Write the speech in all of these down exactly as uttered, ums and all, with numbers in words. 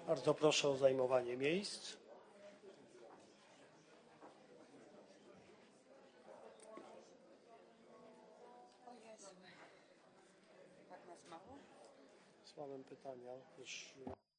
Bardzo proszę o zajmowanie miejsc. Słałem pytania. Już...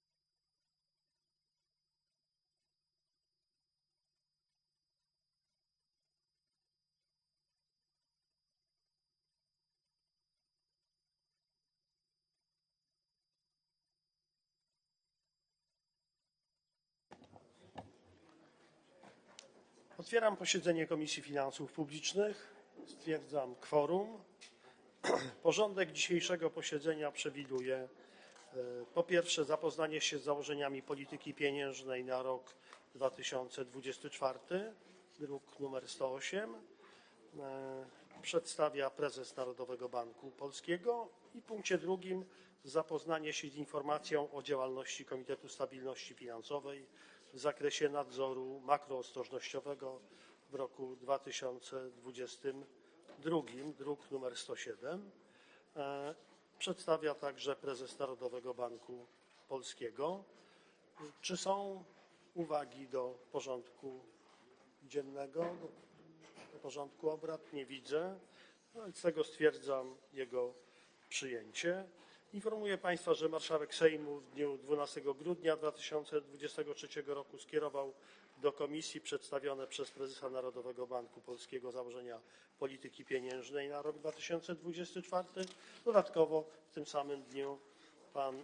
Otwieram posiedzenie Komisji Finansów Publicznych. Stwierdzam kworum. Porządek dzisiejszego posiedzenia przewiduje po pierwsze zapoznanie się z założeniami polityki pieniężnej na rok dwa tysiące dwudziesty czwarty, druk nr sto osiem. Przedstawia prezes Narodowego Banku Polskiego i w punkcie drugim zapoznanie się z informacją o działalności Komitetu Stabilności Finansowej w zakresie nadzoru makroostrożnościowego w roku dwa tysiące dwudziestym drugim, druk nr sto siedem. Przedstawia także prezes Narodowego Banku Polskiego. Czy są uwagi do porządku dziennego, do porządku obrad? Nie widzę. Z tego stwierdzam jego przyjęcie. Informuję Państwa, że marszałek Sejmu w dniu dwunastego grudnia dwa tysiące dwudziestego trzeciego roku skierował do Komisji przedstawione przez prezesa Narodowego Banku Polskiego założenia polityki pieniężnej na rok dwa tysiące dwudziesty czwarty. Dodatkowo w tym samym dniu pan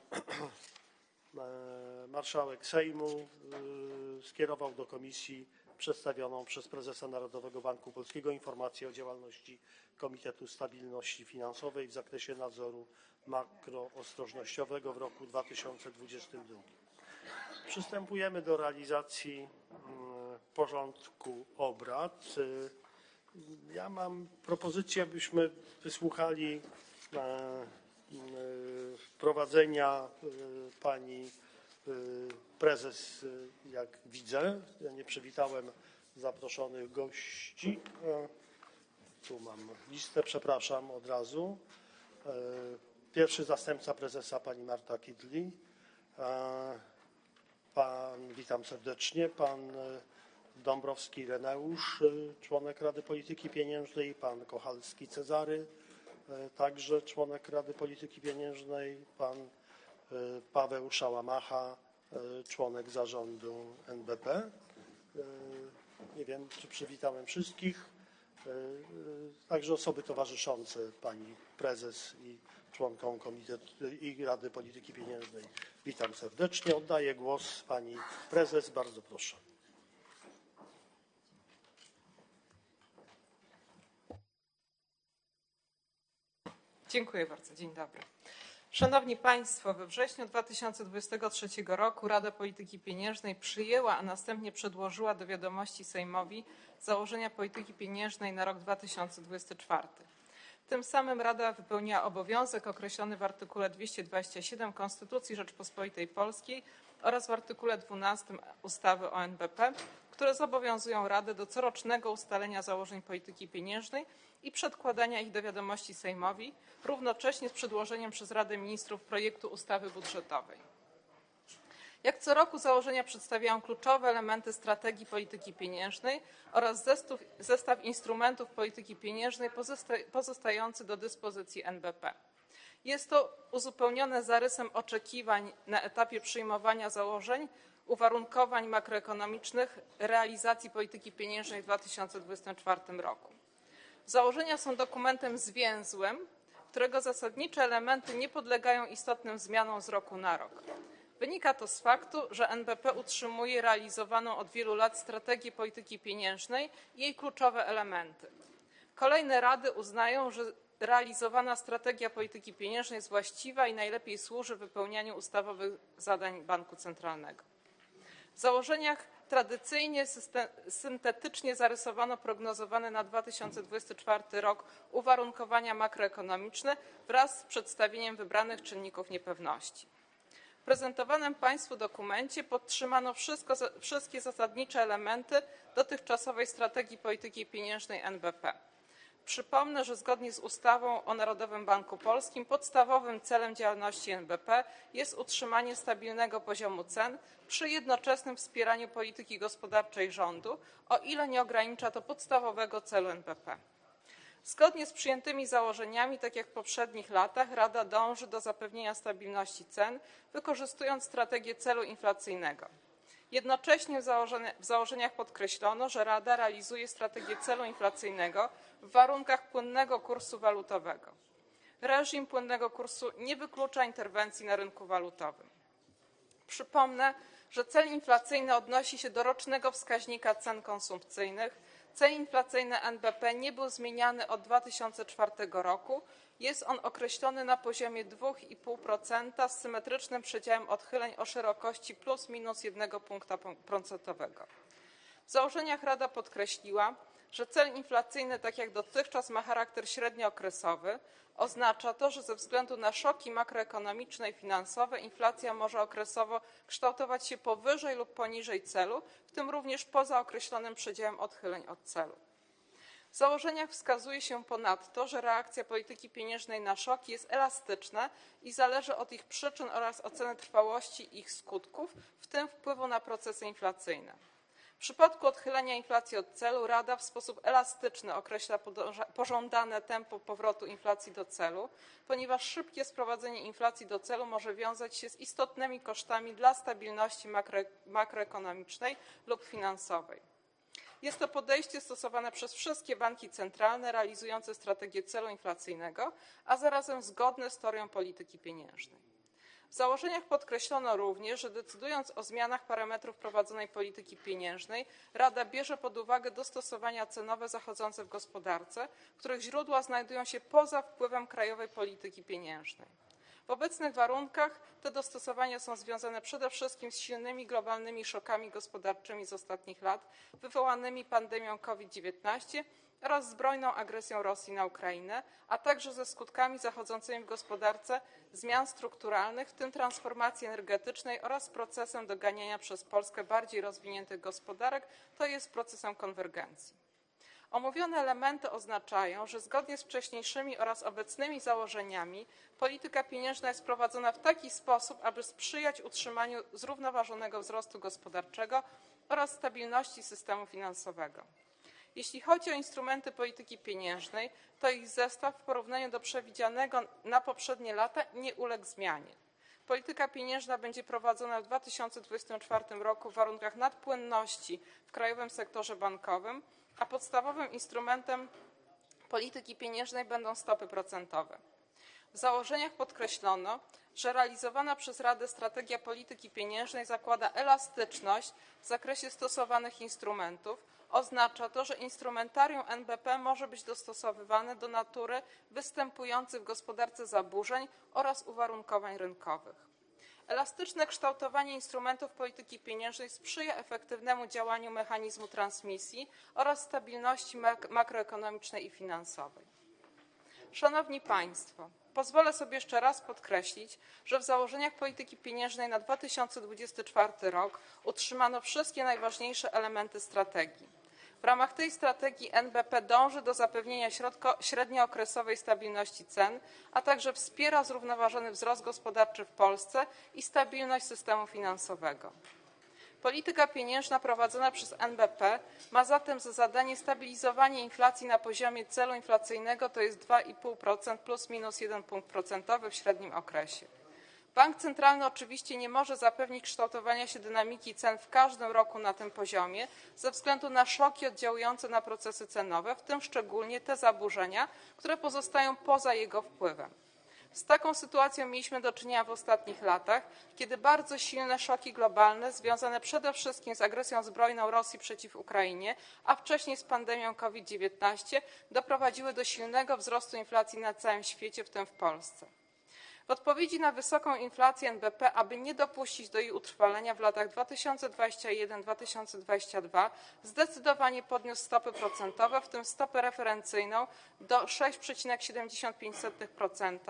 marszałek Sejmu skierował do Komisji przedstawioną przez prezesa Narodowego Banku Polskiego informację o działalności Komitetu Stabilności Finansowej w zakresie nadzoru makroostrożnościowego w roku dwa tysiące dwudziestym drugim. Przystępujemy do realizacji porządku obrad. Ja mam propozycję, abyśmy wysłuchali wprowadzenia pani prezes, jak widzę. Ja nie przywitałem zaproszonych gości. Tu mam listę, przepraszam od razu. Pierwszy zastępca prezesa pani Marta Kidli. Pan, witam serdecznie, pan Dąbrowski Ireneusz, członek Rady Polityki Pieniężnej, pan Kochalski Cezary, także członek Rady Polityki Pieniężnej, pan Paweł Szałamacha, członek zarządu N B P. Nie wiem, czy przywitałem wszystkich, także osoby towarzyszące pani prezes i członkom Komitetu i Rady Polityki Pieniężnej. Witam serdecznie. Oddaję głos pani prezes. Bardzo proszę. Dziękuję bardzo. Dzień dobry. Szanowni Państwo, we wrześniu dwa tysiące dwudziestego trzeciego roku Rada Polityki Pieniężnej przyjęła, a następnie przedłożyła do wiadomości Sejmowi założenia polityki pieniężnej na rok dwa tysiące dwudziesty czwarty. Tym samym Rada wypełniła obowiązek określony w artykule dwieście dwadzieścia siedem Konstytucji Rzeczypospolitej Polskiej oraz w artykule dwunastym ustawy o N B P, które zobowiązują Radę do corocznego ustalenia założeń polityki pieniężnej i przedkładania ich do wiadomości Sejmowi, równocześnie z przedłożeniem przez Radę Ministrów projektu ustawy budżetowej. Jak co roku założenia przedstawiają kluczowe elementy strategii polityki pieniężnej oraz zestaw, zestaw instrumentów polityki pieniężnej pozostający do dyspozycji N B P. Jest to uzupełnione zarysem oczekiwań na etapie przyjmowania założeń, uwarunkowań makroekonomicznych realizacji polityki pieniężnej w dwa tysiące dwudziestym czwartym roku. Założenia są dokumentem zwięzłym, którego zasadnicze elementy nie podlegają istotnym zmianom z roku na rok. Wynika to z faktu, że N B P utrzymuje realizowaną od wielu lat strategię polityki pieniężnej i jej kluczowe elementy. Kolejne rady uznają, że realizowana strategia polityki pieniężnej jest właściwa i najlepiej służy wypełnianiu ustawowych zadań Banku Centralnego. W założeniach tradycyjnie syntetycznie zarysowano prognozowane na dwa tysiące dwudziesty czwarty rok uwarunkowania makroekonomiczne wraz z przedstawieniem wybranych czynników niepewności. W prezentowanym Państwu dokumencie podtrzymano wszystko, wszystkie zasadnicze elementy dotychczasowej strategii polityki pieniężnej N B P. Przypomnę, że zgodnie z ustawą o Narodowym Banku Polskim podstawowym celem działalności N B P jest utrzymanie stabilnego poziomu cen przy jednoczesnym wspieraniu polityki gospodarczej rządu, o ile nie ogranicza to podstawowego celu N B P. Zgodnie z przyjętymi założeniami, tak jak w poprzednich latach, Rada dąży do zapewnienia stabilności cen, wykorzystując strategię celu inflacyjnego. Jednocześnie w założeniach podkreślono, że Rada realizuje strategię celu inflacyjnego w warunkach płynnego kursu walutowego. Reżim płynnego kursu nie wyklucza interwencji na rynku walutowym. Przypomnę, że cel inflacyjny odnosi się do rocznego wskaźnika cen konsumpcyjnych. Cel inflacyjny N B P nie był zmieniany od dwa tysiące czwartego roku. Jest on określony na poziomie dwa i pół procenta z symetrycznym przedziałem odchyleń o szerokości plus minus jednego punkta procentowego. W założeniach Rada podkreśliła, że cel inflacyjny, tak jak dotychczas, ma charakter średniookresowy. Oznacza to, że ze względu na szoki makroekonomiczne i finansowe inflacja może okresowo kształtować się powyżej lub poniżej celu, w tym również poza określonym przedziałem odchyleń od celu. W założeniach wskazuje się ponadto, że reakcja polityki pieniężnej na szoki jest elastyczna i zależy od ich przyczyn oraz oceny trwałości ich skutków, w tym wpływu na procesy inflacyjne. W przypadku odchylenia inflacji od celu Rada w sposób elastyczny określa pożądane tempo powrotu inflacji do celu, ponieważ szybkie sprowadzenie inflacji do celu może wiązać się z istotnymi kosztami dla stabilności makro, makroekonomicznej lub finansowej. Jest to podejście stosowane przez wszystkie banki centralne realizujące strategię celu inflacyjnego, a zarazem zgodne z teorią polityki pieniężnej. W założeniach podkreślono również, że decydując o zmianach parametrów prowadzonej polityki pieniężnej, Rada bierze pod uwagę dostosowania cenowe zachodzące w gospodarce, których źródła znajdują się poza wpływem krajowej polityki pieniężnej. W obecnych warunkach te dostosowania są związane przede wszystkim z silnymi globalnymi szokami gospodarczymi z ostatnich lat, wywołanymi pandemią COVID dziewiętnaście oraz zbrojną agresją Rosji na Ukrainę, a także ze skutkami zachodzącymi w gospodarce zmian strukturalnych, w tym transformacji energetycznej oraz procesem doganiania przez Polskę bardziej rozwiniętych gospodarek, to jest procesem konwergencji. Omówione elementy oznaczają, że zgodnie z wcześniejszymi oraz obecnymi założeniami polityka pieniężna jest prowadzona w taki sposób, aby sprzyjać utrzymaniu zrównoważonego wzrostu gospodarczego oraz stabilności systemu finansowego. Jeśli chodzi o instrumenty polityki pieniężnej, to ich zestaw w porównaniu do przewidzianego na poprzednie lata nie uległ zmianie. Polityka pieniężna będzie prowadzona w dwa tysiące dwudziestym czwartym roku w warunkach nadpłynności w krajowym sektorze bankowym, a podstawowym instrumentem polityki pieniężnej będą stopy procentowe. W założeniach podkreślono, że realizowana przez Radę strategia polityki pieniężnej zakłada elastyczność w zakresie stosowanych instrumentów. Oznacza to, że instrumentarium N B P może być dostosowywane do natury występujących w gospodarce zaburzeń oraz uwarunkowań rynkowych. Elastyczne kształtowanie instrumentów polityki pieniężnej sprzyja efektywnemu działaniu mechanizmu transmisji oraz stabilności mak- makroekonomicznej i finansowej. Szanowni Państwo, pozwolę sobie jeszcze raz podkreślić, że w założeniach polityki pieniężnej na dwa tysiące dwudziesty czwarty rok utrzymano wszystkie najważniejsze elementy strategii. W ramach tej strategii N B P dąży do zapewnienia środko, średniookresowej stabilności cen, a także wspiera zrównoważony wzrost gospodarczy w Polsce i stabilność systemu finansowego. Polityka pieniężna prowadzona przez N B P ma zatem za zadanie stabilizowanie inflacji na poziomie celu inflacyjnego, to jest dwa i pół procent plus minus jeden punkt procentowy w średnim okresie. Bank centralny oczywiście nie może zapewnić kształtowania się dynamiki cen w każdym roku na tym poziomie ze względu na szoki oddziałujące na procesy cenowe, w tym szczególnie te zaburzenia, które pozostają poza jego wpływem. Z taką sytuacją mieliśmy do czynienia w ostatnich latach, kiedy bardzo silne szoki globalne związane przede wszystkim z agresją zbrojną Rosji przeciw Ukrainie, a wcześniej z pandemią COVID dziewiętnaście doprowadziły do silnego wzrostu inflacji na całym świecie, w tym w Polsce. W odpowiedzi na wysoką inflację N B P, aby nie dopuścić do jej utrwalenia w latach dwa tysiące dwudziestym pierwszym do dwa tysiące dwudziestego drugiego, zdecydowanie podniósł stopy procentowe, w tym stopę referencyjną do sześć przecinek siedemdziesiąt pięć procent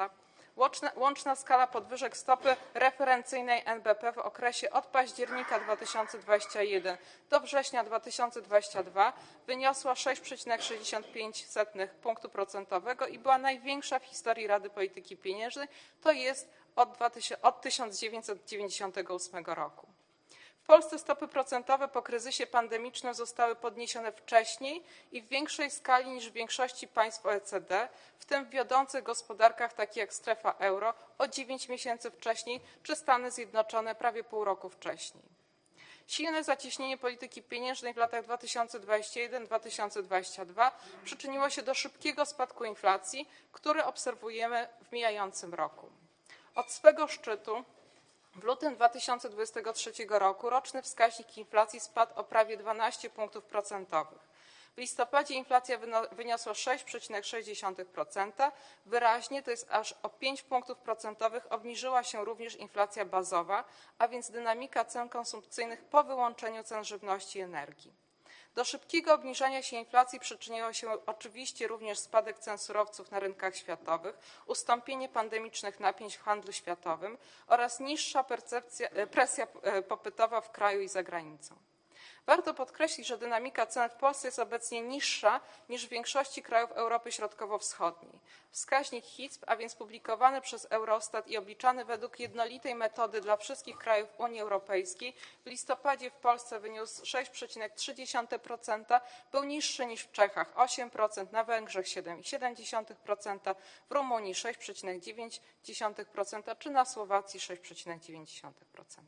Łączna, łączna skala podwyżek stopy referencyjnej N B P w okresie od października dwa tysiące dwudziestego pierwszego do września dwa tysiące dwudziestego drugiego wyniosła sześć przecinek sześćdziesiąt pięć punktu procentowego i była największa w historii Rady Polityki Pieniężnej, to jest od, od tysiąc dziewięćset dziewięćdziesiątego ósmego roku. W Polsce stopy procentowe po kryzysie pandemicznym zostały podniesione wcześniej i w większej skali niż w większości państw O E C D, w tym w wiodących gospodarkach takich jak strefa euro o dziewięć miesięcy wcześniej czy Stany Zjednoczone prawie pół roku wcześniej. Silne zacieśnienie polityki pieniężnej w latach dwa tysiące dwudziestym pierwszym do dwa tysiące dwudziestego drugiego przyczyniło się do szybkiego spadku inflacji, który obserwujemy w mijającym roku. Od swego szczytu w lutym dwa tysiące dwudziestego trzeciego roku roczny wskaźnik inflacji spadł o prawie dwanaście punktów procentowych. W listopadzie inflacja wyniosła sześć przecinek sześć procent. Wyraźnie, to jest aż o pięć punktów procentowych, obniżyła się również inflacja bazowa, a więc dynamika cen konsumpcyjnych po wyłączeniu cen żywności i energii. Do szybkiego obniżania się inflacji przyczyniło się oczywiście również spadek cen surowców na rynkach światowych, ustąpienie pandemicznych napięć w handlu światowym oraz niższa presja popytowa w kraju i za granicą. Warto podkreślić, że dynamika cen w Polsce jest obecnie niższa niż w większości krajów Europy Środkowo-Wschodniej. Wskaźnik H I S P, a więc publikowany przez Eurostat i obliczany według jednolitej metody dla wszystkich krajów Unii Europejskiej, w listopadzie w Polsce wyniósł sześć przecinek trzy procent, był niższy niż w Czechach osiem procent, na Węgrzech siedem przecinek siedem procent, w Rumunii sześć przecinek dziewięć procent czy na Słowacji sześć przecinek dziewięć procent.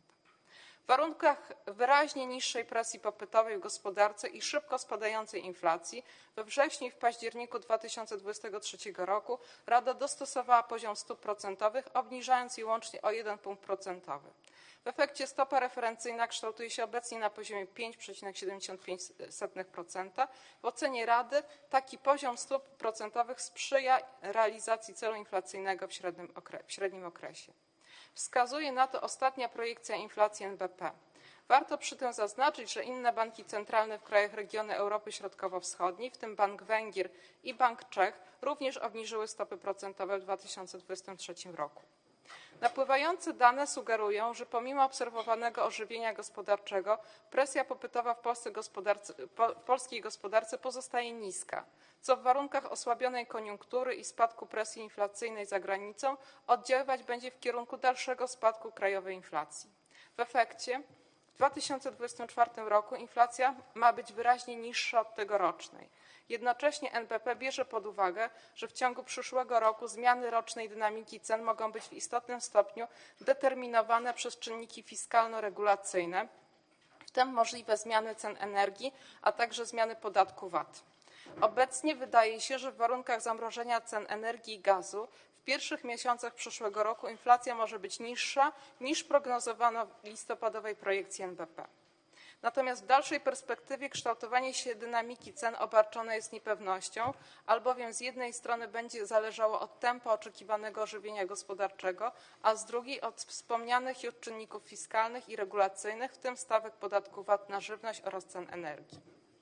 W warunkach wyraźnie niższej presji popytowej w gospodarce i szybko spadającej inflacji we wrześniu i w październiku dwa tysiące dwudziestego trzeciego roku Rada dostosowała poziom stóp procentowych, obniżając je łącznie o jeden punkt procentowy. W efekcie stopa referencyjna kształtuje się obecnie na poziomie pięć przecinek siedemdziesiąt pięć procent. W ocenie Rady taki poziom stóp procentowych sprzyja realizacji celu inflacyjnego w średnim, okre- w średnim okresie. Wskazuje na to ostatnia projekcja inflacji N B P. Warto przy tym zaznaczyć, że inne banki centralne w krajach regionu Europy Środkowo-Wschodniej, w tym Bank Węgier i Bank Czech, również obniżyły stopy procentowe w dwa tysiące dwudziestym trzecim roku. Napływające dane sugerują, że pomimo obserwowanego ożywienia gospodarczego presja popytowa w Polsce gospodarce, po, polskiej gospodarce pozostaje niska, co w warunkach osłabionej koniunktury i spadku presji inflacyjnej za granicą oddziaływać będzie w kierunku dalszego spadku krajowej inflacji. W efekcie w dwa tysiące dwudziestym czwartym roku inflacja ma być wyraźnie niższa od tegorocznej. Jednocześnie N B P bierze pod uwagę, że w ciągu przyszłego roku zmiany rocznej dynamiki cen mogą być w istotnym stopniu determinowane przez czynniki fiskalno-regulacyjne, w tym możliwe zmiany cen energii, a także zmiany podatku V A T. Obecnie wydaje się, że w warunkach zamrożenia cen energii i gazu w pierwszych miesiącach przyszłego roku inflacja może być niższa niż prognozowano w listopadowej projekcji N B P. Natomiast w dalszej perspektywie kształtowanie się dynamiki cen obarczone jest niepewnością, albowiem z jednej strony będzie zależało od tempa oczekiwanego ożywienia gospodarczego, a z drugiej od wspomnianych już czynników fiskalnych i regulacyjnych, w tym stawek podatku V A T na żywność oraz cen energii.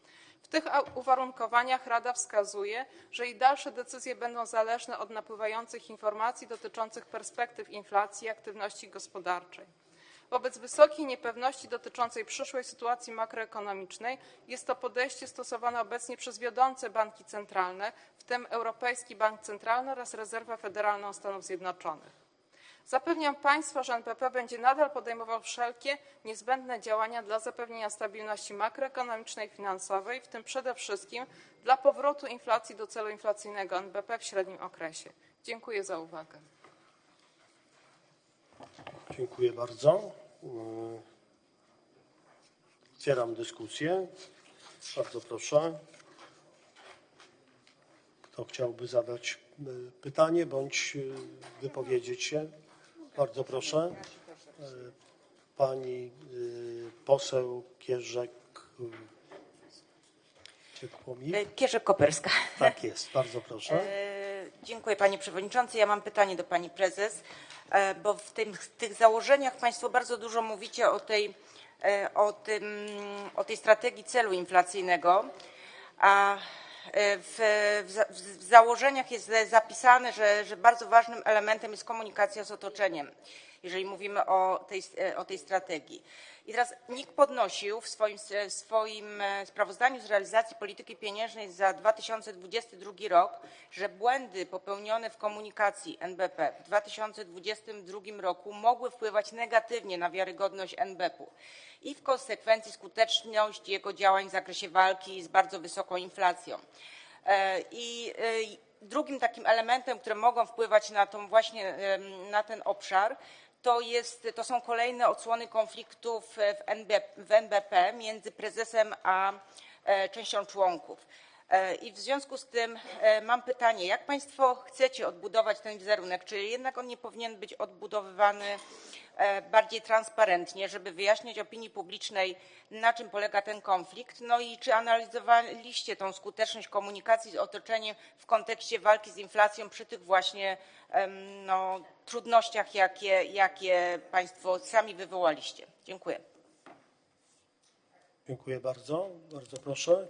W tych uwarunkowaniach Rada wskazuje, że jej dalsze decyzje będą zależne od napływających informacji dotyczących perspektyw inflacji i aktywności gospodarczej. Wobec wysokiej niepewności dotyczącej przyszłej sytuacji makroekonomicznej jest to podejście stosowane obecnie przez wiodące banki centralne, w tym Europejski Bank Centralny oraz Rezerwę Federalną Stanów Zjednoczonych. Zapewniam Państwa, że N B P będzie nadal podejmował wszelkie niezbędne działania dla zapewnienia stabilności makroekonomicznej i finansowej, w tym przede wszystkim dla powrotu inflacji do celu inflacyjnego N B P w średnim okresie. Dziękuję za uwagę. Dziękuję bardzo. Otwieram dyskusję. Bardzo proszę. Kto chciałby zadać pytanie bądź wypowiedzieć się? Bardzo proszę. Pani poseł Kierzek. Kierzek-Koperska. Tak jest, bardzo proszę. Dziękuję Panie Przewodniczący. Ja mam pytanie do Pani Prezes, bo w tym, tych założeniach Państwo bardzo dużo mówicie o tej, o tym, o tej strategii celu inflacyjnego, a w, w, w założeniach jest zapisane, że, że bardzo ważnym elementem jest komunikacja z otoczeniem, jeżeli mówimy o tej, o tej strategii. I teraz N I K podnosił w swoim, w swoim sprawozdaniu z realizacji polityki pieniężnej za dwa tysiące dwudziesty drugi rok, że błędy popełnione w komunikacji N B P w dwa tysiące dwudziestym drugim roku mogły wpływać negatywnie na wiarygodność N B P u i w konsekwencji skuteczność jego działań w zakresie walki z bardzo wysoką inflacją. I drugim takim elementem, które mogą wpływać na tą właśnie, na ten obszar, to, jest, to są kolejne odsłony konfliktów w, N B, w N B P między prezesem a częścią członków. I w związku z tym mam pytanie, jak Państwo chcecie odbudować ten wizerunek, czy jednak on nie powinien być odbudowywany bardziej transparentnie, żeby wyjaśniać opinii publicznej, na czym polega ten konflikt, no i czy analizowaliście tą skuteczność komunikacji z otoczeniem w kontekście walki z inflacją przy tych właśnie no, trudnościach, jakie, jakie Państwo sami wywołaliście. Dziękuję. Dziękuję bardzo. Bardzo proszę.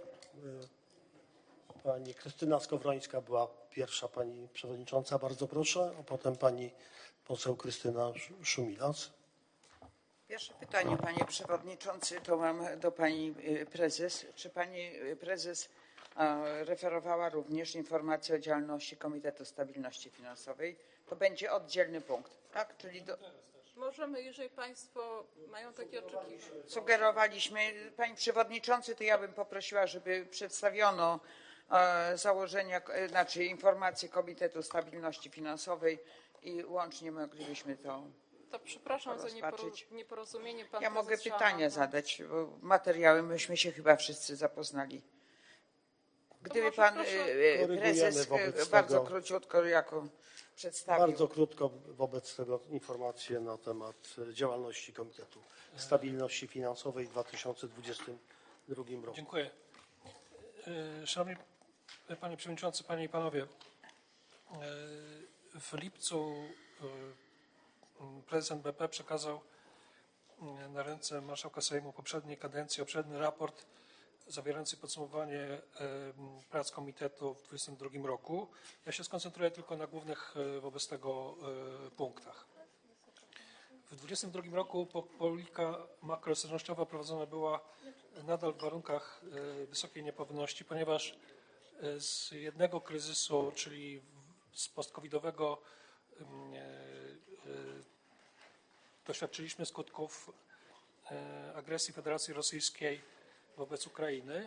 Pani Krystyna Skowrońska była pierwsza pani przewodnicząca. Bardzo proszę, a potem pani poseł Krystyna Szumilas. Pierwsze pytanie, panie przewodniczący, to mam do pani prezes. Czy pani prezes referowała również informację o działalności Komitetu Stabilności Finansowej? To będzie oddzielny punkt, tak? Czyli do... Możemy, jeżeli Państwo mają takie oczekiwania. Sugerowaliśmy, pani przewodniczący, to ja bym poprosiła, żeby przedstawiono założenia, znaczy informacje Komitetu Stabilności Finansowej i łącznie moglibyśmy to To przepraszam za rozpatrzyć. nieporozumienie. Pan Ja mogę prezes pytania Szanowny. zadać, bo materiały myśmy się chyba wszyscy zapoznali. Gdyby może pan proszę. e, prezes Korygujemy wobec bardzo tego. króciutko jako przedstawił. Bardzo krótko wobec tego informacje na temat działalności Komitetu Stabilności Finansowej w dwa tysiące dwudziestym drugim roku. Dziękuję. Szanowni Panie Przewodniczący, Panie i Panowie, w lipcu prezes N B P przekazał na ręce marszałka Sejmu poprzedniej kadencji obszerny raport zawierający podsumowanie prac komitetu w dwudziestym drugim roku. Ja się skoncentruję tylko na głównych wobec tego punktach. W dwudziestym drugim roku polityka makroostrożnościowa prowadzona była nadal w warunkach wysokiej niepewności, ponieważ z jednego kryzysu, czyli z post-covidowego, doświadczyliśmy skutków agresji Federacji Rosyjskiej wobec Ukrainy,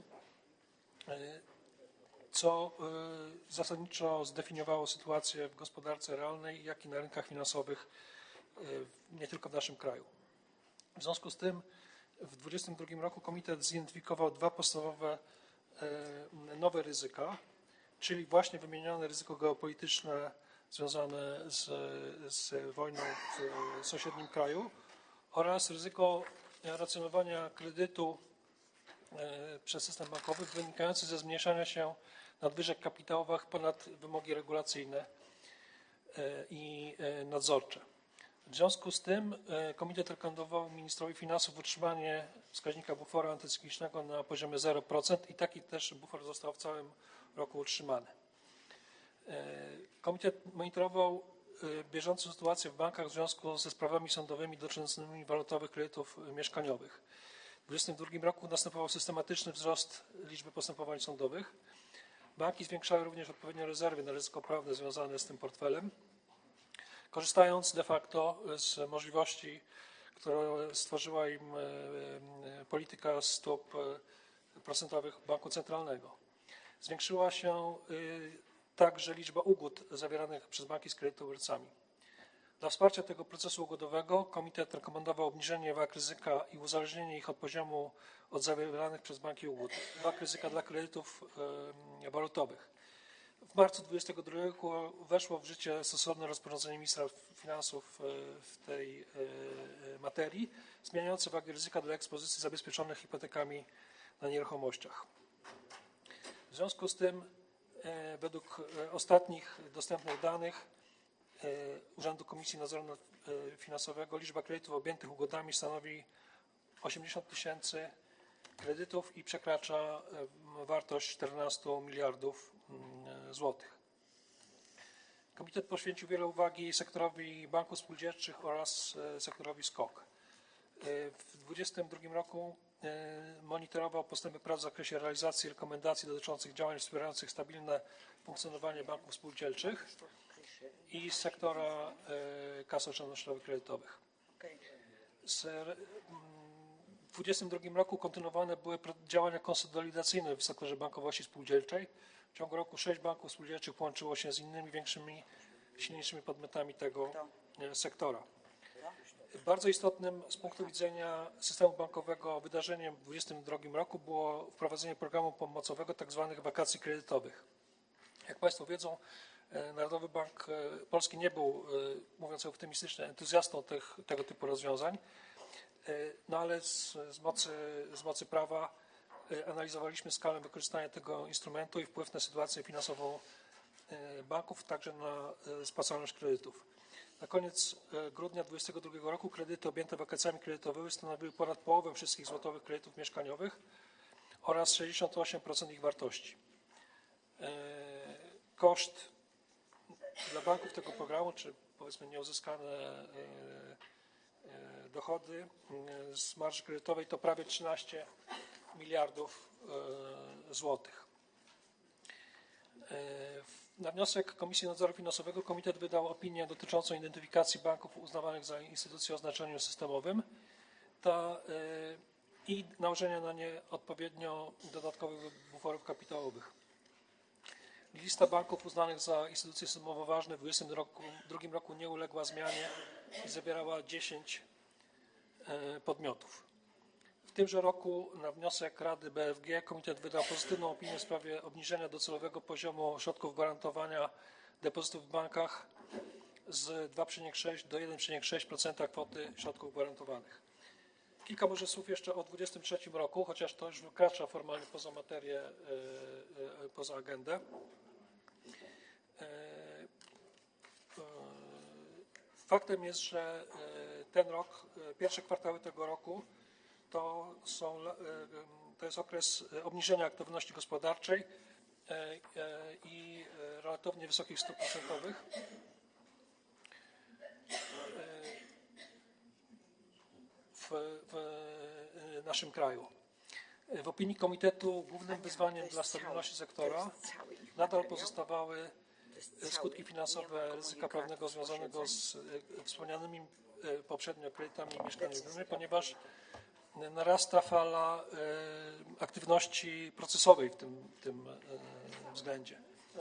co zasadniczo zdefiniowało sytuację w gospodarce realnej, jak i na rynkach finansowych, nie tylko w naszym kraju. W związku z tym w dwudziestym drugim roku komitet zidentyfikował dwa podstawowe nowe ryzyka, czyli właśnie wymienione ryzyko geopolityczne związane z, z wojną w sąsiednim kraju oraz ryzyko racjonowania kredytu przez system bankowy wynikający ze zmniejszania się nadwyżek kapitałowych ponad wymogi regulacyjne i nadzorcze. W związku z tym komitet rekomendował ministrowi finansów utrzymanie wskaźnika buforu antycyklicznego na poziomie zero procent i taki też bufor został w całym roku utrzymany. Komitet monitorował bieżącą sytuację w bankach w związku ze sprawami sądowymi dotyczącymi walutowych kredytów mieszkaniowych. W dwudziestym drugim roku następował systematyczny wzrost liczby postępowań sądowych. Banki zwiększały również odpowiednio rezerwy na ryzyko prawne związane z tym portfelem, korzystając de facto z możliwości, które stworzyła im polityka stóp procentowych Banku Centralnego. Zwiększyła się także liczba ugód zawieranych przez banki z kredytobiorcami. Dla wsparcia tego procesu ugodowego komitet rekomendował obniżenie wag ryzyka i uzależnienie ich od poziomu od zawieranych przez banki ugód. Wag ryzyka dla kredytów walutowych. W marcu dwudziestego drugiego roku weszło w życie stosowne rozporządzenie ministra finansów w tej materii, zmieniające wagi ryzyka dla ekspozycji zabezpieczonych hipotekami na nieruchomościach. W związku z tym według ostatnich dostępnych danych Urzędu Komisji Nadzoru Finansowego liczba kredytów objętych ugodami stanowi osiemdziesiąt tysięcy kredytów i przekracza wartość czternaście miliardów złotych. Komitet poświęcił wiele uwagi sektorowi banków spółdzielczych oraz sektorowi S K O K. W dwudziestym drugim roku monitorował postępy prac w zakresie realizacji rekomendacji dotyczących działań wspierających stabilne funkcjonowanie banków spółdzielczych i sektora kas oszczędnościowych kredytowych. W dwudziestym drugim roku kontynuowane były działania konsolidacyjne w sektorze bankowości spółdzielczej. W ciągu roku sześć banków spółdzielczych połączyło się z innymi większymi, silniejszymi podmiotami tego sektora. Bardzo istotnym z punktu widzenia systemu bankowego wydarzeniem w dwudziestym drugim roku było wprowadzenie programu pomocowego tzw. wakacji kredytowych. Jak Państwo wiedzą, Narodowy Bank Polski nie był, mówiąc eufemistycznie, entuzjastą tych, tego typu rozwiązań, no ale z, z, mocy, z mocy prawa analizowaliśmy skalę wykorzystania tego instrumentu i wpływ na sytuację finansową banków, także na spłacalność kredytów. Na koniec grudnia dwudziestego drugiego roku kredyty objęte wakacjami kredytowymi stanowiły ponad połowę wszystkich złotowych kredytów mieszkaniowych oraz sześćdziesiąt osiem procent ich wartości. Koszt dla banków tego programu, czy powiedzmy nieuzyskane dochody z marży kredytowej to prawie trzynaście miliardów złotych. Na wniosek Komisji Nadzoru Finansowego Komitet wydał opinię dotyczącą identyfikacji banków uznawanych za instytucje o znaczeniu systemowym ta, i nałożenia na nie odpowiednio dodatkowych buforów kapitałowych. Lista banków uznanych za instytucje systemowo ważne w dwudziestym drugim roku nie uległa zmianie i zawierała dziesięć podmiotów. W tymże roku na wniosek Rady B F G Komitet wydał pozytywną opinię w sprawie obniżenia docelowego poziomu środków gwarantowania depozytów w bankach z dwa przecinek sześć do jeden przecinek sześć procent kwoty środków gwarantowanych. Kilka może słów jeszcze o dwudziestym trzecim roku, chociaż to już wykracza formalnie poza materię, poza agendę. Faktem jest, że ten rok, pierwsze kwartały tego roku to, są, to jest okres obniżenia aktywności gospodarczej i relatywnie wysokich stóp procentowych. W, w naszym kraju. W opinii Komitetu głównym wyzwaniem dla stabilności sektora nadal pozostawały skutki finansowe ryzyka prawnego związanego z wspomnianymi poprzednio kredytami mieszkaniowymi, ponieważ narasta fala aktywności procesowej w tym, w tym względzie.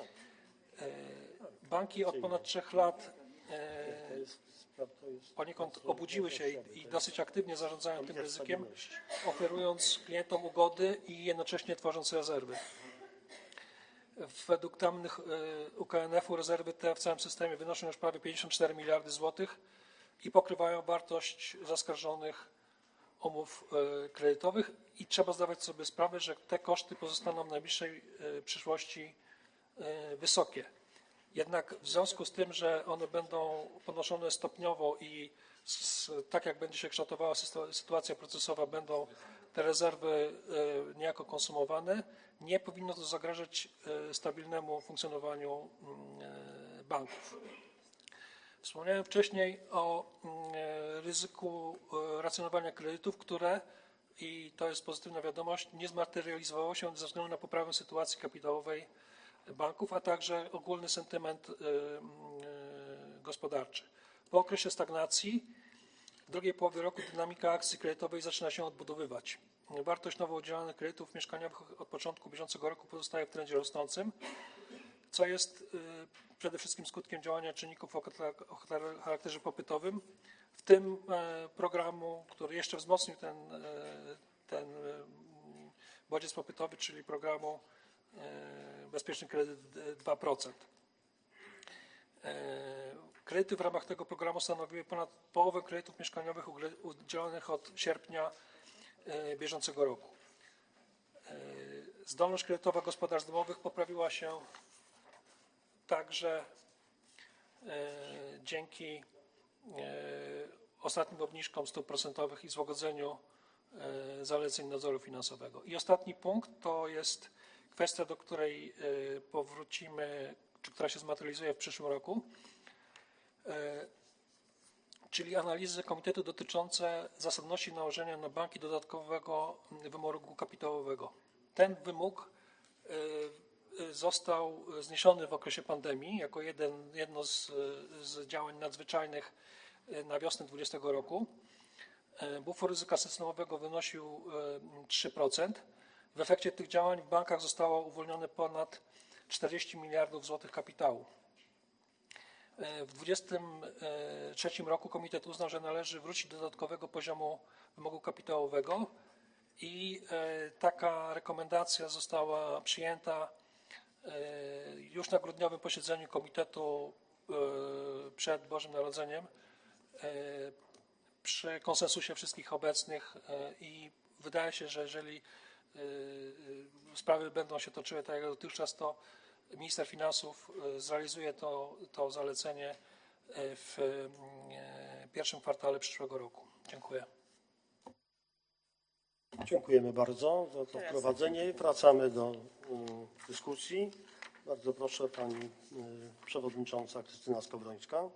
Banki od ponad trzech lat poniekąd obudziły się i, i dosyć aktywnie zarządzają tym ryzykiem, oferując klientom ugody i jednocześnie tworząc rezerwy. Według danych U K N F-u rezerwy te w całym systemie wynoszą już prawie pięćdziesiąt cztery miliardy złotych i pokrywają wartość zaskarżonych umów kredytowych i trzeba zdawać sobie sprawę, że te koszty pozostaną w najbliższej przyszłości wysokie. Jednak w związku z tym, że one będą ponoszone stopniowo i z, tak jak będzie się kształtowała sytuacja procesowa, będą te rezerwy niejako konsumowane, nie powinno to zagrażać stabilnemu funkcjonowaniu banków. Wspomniałem wcześniej o ryzyku racjonowania kredytów, które, i to jest pozytywna wiadomość, nie zmaterializowało się ze względu na poprawę sytuacji kapitałowej banków, a także ogólny sentyment gospodarczy. Po okresie stagnacji w drugiej połowie roku dynamika akcji kredytowej zaczyna się odbudowywać. Wartość nowo udzielanych kredytów mieszkaniowych od początku bieżącego roku pozostaje w trendzie rosnącym, co jest przede wszystkim skutkiem działania czynników o charakterze popytowym, w tym programu, który jeszcze wzmocnił ten, ten bodziec popytowy, czyli programu Bezpieczny Kredyt dwa procent. Kredyty w ramach tego programu stanowiły ponad połowę kredytów mieszkaniowych udzielonych od sierpnia bieżącego roku. Zdolność kredytowa gospodarstw domowych poprawiła się także dzięki ostatnim obniżkom stóp procentowych i złagodzeniu zaleceń nadzoru finansowego. I ostatni punkt to jest kwestia, do której powrócimy, czy która się zmaterializuje w przyszłym roku, czyli analizy komitetu dotyczące zasadności nałożenia na banki dodatkowego wymogu kapitałowego. Ten wymóg został zniesiony w okresie pandemii jako jeden, jedno z, z działań nadzwyczajnych na wiosnę dwudziestego roku. Bufor ryzyka systemowego wynosił trzy procent. W efekcie tych działań w bankach zostało uwolnione ponad czterdzieści miliardów złotych kapitału. W dwudziestym trzecim roku komitet uznał, że należy wrócić do dodatkowego poziomu wymogu kapitałowego i taka rekomendacja została przyjęta już na grudniowym posiedzeniu komitetu przed Bożym Narodzeniem przy konsensusie wszystkich obecnych i wydaje się, że jeżeli sprawy będą się toczyły tak jak dotychczas, to minister finansów zrealizuje to, to zalecenie w pierwszym kwartale przyszłego roku. Dziękuję. Dziękujemy bardzo za to wprowadzenie. Wracamy do um, dyskusji. Bardzo proszę pani y, przewodnicząca Krystyna Skowrońska.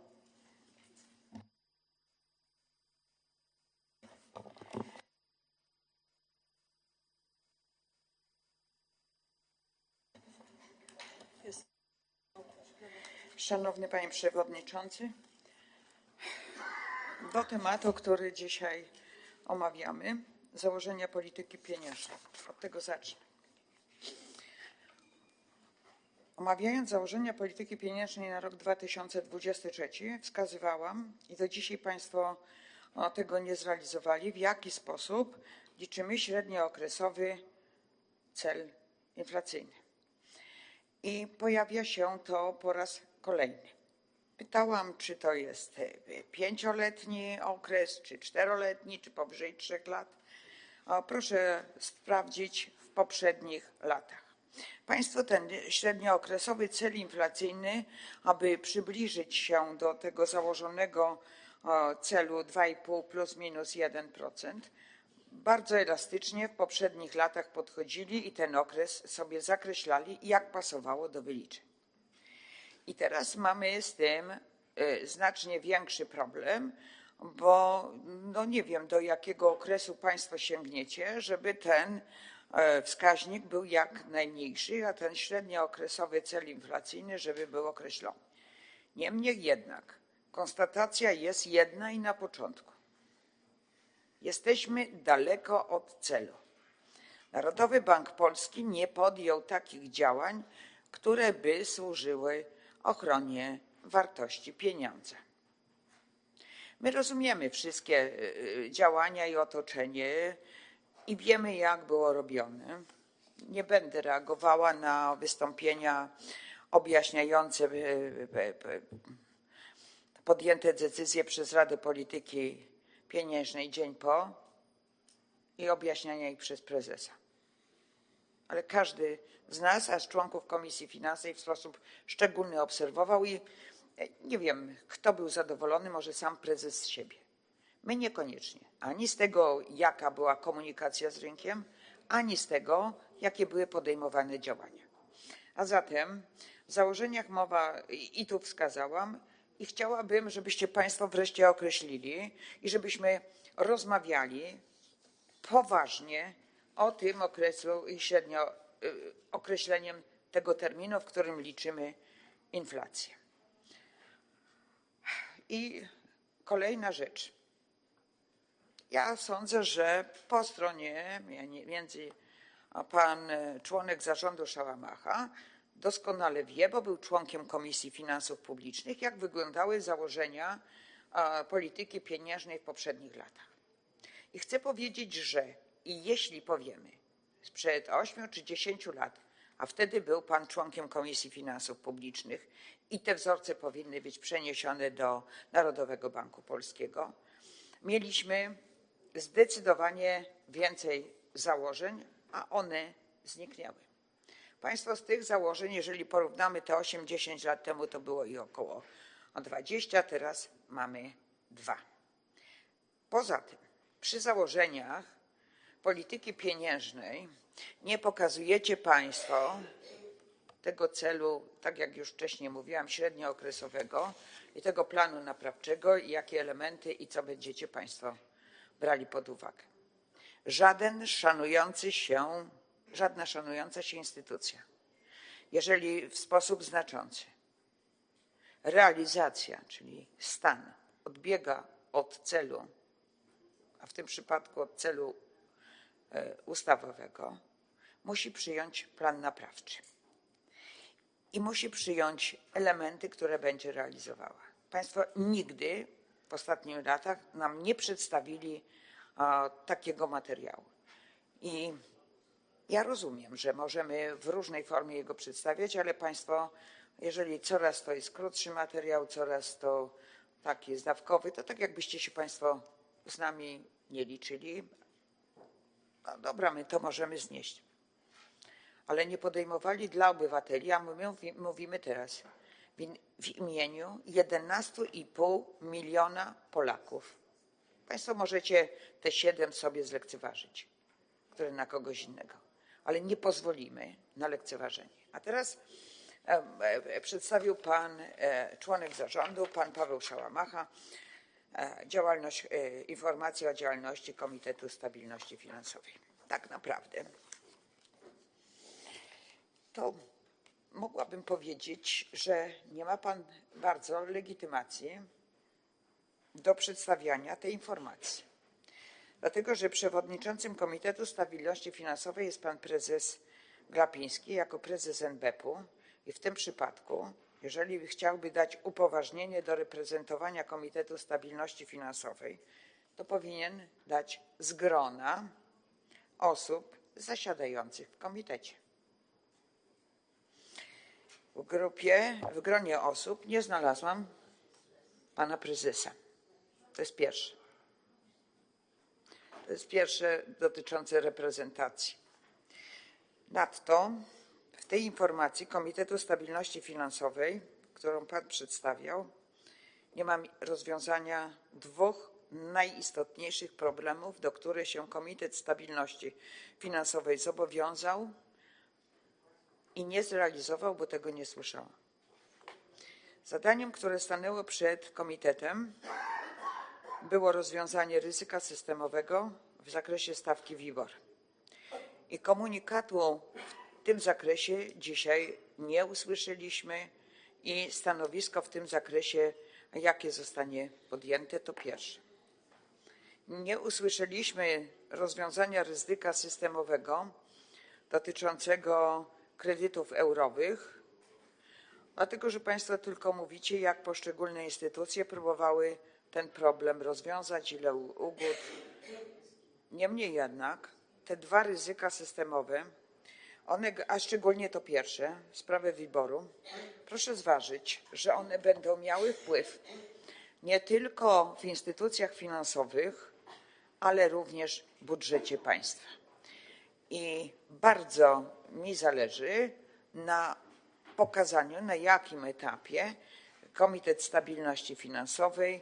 Szanowny Panie Przewodniczący, do tematu, który dzisiaj omawiamy, założenia polityki pieniężnej. Od tego zacznę. Omawiając założenia polityki pieniężnej na rok dwa tysiące dwudziesty trzeci, wskazywałam, i do dzisiaj Państwo tego nie zrealizowali, w jaki sposób liczymy średniookresowy cel inflacyjny. I pojawia się to po raz kolejny. Pytałam, czy to jest pięcioletni okres, czy czteroletni, czy powyżej trzech lat. O, proszę sprawdzić w poprzednich latach. Państwo ten średniookresowy cel inflacyjny, aby przybliżyć się do tego założonego celu dwa i pół plus minus jeden procent, bardzo elastycznie w poprzednich latach podchodzili i ten okres sobie zakreślali, jak pasowało do wyliczeń. I teraz mamy z tym znacznie większy problem, bo no nie wiem, do jakiego okresu Państwo sięgniecie, żeby ten wskaźnik był jak najmniejszy, a ten średniookresowy cel inflacyjny, żeby był określony. Niemniej jednak konstatacja jest jedna i na początku. Jesteśmy daleko od celu. Narodowy Bank Polski nie podjął takich działań, które by służyły ochronie wartości pieniądza. My rozumiemy wszystkie działania i otoczenie i wiemy, jak było robione. Nie będę reagowała na wystąpienia objaśniające podjęte decyzje przez Radę Polityki Pieniężnej dzień po i objaśniania ich przez prezesa. Ale każdy z nas, a z członków Komisji Finansowej w sposób szczególny obserwował i nie wiem, kto był zadowolony, może sam prezes z siebie. My niekoniecznie. Ani z tego, jaka była komunikacja z rynkiem, ani z tego, jakie były podejmowane działania. A zatem w założeniach mowa, i tu wskazałam, i chciałabym, żebyście Państwo wreszcie określili i żebyśmy rozmawiali poważnie o tym okresu i średnio określeniem tego terminu, w którym liczymy inflację. I kolejna rzecz. Ja sądzę, że po stronie, między pan członek zarządu Szałamacha doskonale wie, bo był członkiem Komisji Finansów Publicznych, jak wyglądały założenia polityki pieniężnej w poprzednich latach. I chcę powiedzieć, że i jeśli powiemy sprzed ośmiu czy dziesięciu lat, a wtedy był pan członkiem Komisji Finansów Publicznych i te wzorce powinny być przeniesione do Narodowego Banku Polskiego, mieliśmy zdecydowanie więcej założeń, a one zniknęły. Państwo z tych założeń, jeżeli porównamy te osiem dziesięć lat temu, to było ich około dwadzieścia, teraz mamy dwa. Poza tym przy założeniach polityki pieniężnej nie pokazujecie państwo tego celu, tak jak już wcześniej mówiłam, średniookresowego i tego planu naprawczego i jakie elementy i co będziecie państwo brali pod uwagę. Żaden szanujący się, żadna szanująca się instytucja, jeżeli w sposób znaczący realizacja, czyli stan odbiega od celu, a w tym przypadku od celu ustawowego, musi przyjąć plan naprawczy i musi przyjąć elementy, które będzie realizowała. Państwo nigdy w ostatnich latach nam nie przedstawili a, takiego materiału. I ja rozumiem, że możemy w różnej formie jego przedstawiać, ale państwo, jeżeli coraz to jest krótszy materiał, coraz to taki zdawkowy, to tak jakbyście się państwo z nami nie liczyli. No dobra, my to możemy znieść. Ale nie podejmowali dla obywateli, a my mówimy teraz w imieniu jedenastu i pół miliona Polaków. Państwo możecie te siedem sobie zlekceważyć, które na kogoś innego, ale nie pozwolimy na lekceważenie. A teraz e, e, przedstawił pan e, członek zarządu, pan Paweł Szałamacha, e, działalność, e, informację o działalności Komitetu Stabilności Finansowej. Tak naprawdę to mogłabym powiedzieć, że nie ma pan bardzo legitymacji do przedstawiania tej informacji. Dlatego, że przewodniczącym Komitetu Stabilności Finansowej jest pan prezes Glapiński jako prezes en be pe u i w tym przypadku, jeżeli chciałby dać upoważnienie do reprezentowania Komitetu Stabilności Finansowej, to powinien dać z grona osób zasiadających w komitecie. W grupie, w gronie osób nie znalazłam pana prezesa. To jest pierwsze. To jest pierwsze dotyczące reprezentacji. Nadto w tej informacji Komitetu Stabilności Finansowej, którą pan przedstawiał, nie ma rozwiązania dwóch najistotniejszych problemów, do których się Komitet Stabilności Finansowej zobowiązał i nie zrealizował, bo tego nie słyszałam. Zadaniem, które stanęło przed komitetem, było rozwiązanie ryzyka systemowego w zakresie stawki WIBOR. I komunikatu w tym zakresie dzisiaj nie usłyszeliśmy i stanowisko w tym zakresie, jakie zostanie podjęte, to pierwsze. Nie usłyszeliśmy rozwiązania ryzyka systemowego dotyczącego kredytów eurowych, dlatego że państwo tylko mówicie, jak poszczególne instytucje próbowały ten problem rozwiązać, ile ugód. Niemniej jednak te dwa ryzyka systemowe, one, a szczególnie to pierwsze, sprawę WIBOR-u, proszę zważyć, że one będą miały wpływ nie tylko w instytucjach finansowych, ale również w budżecie państwa. I bardzo mi zależy na pokazaniu, na jakim etapie Komitet Stabilności Finansowej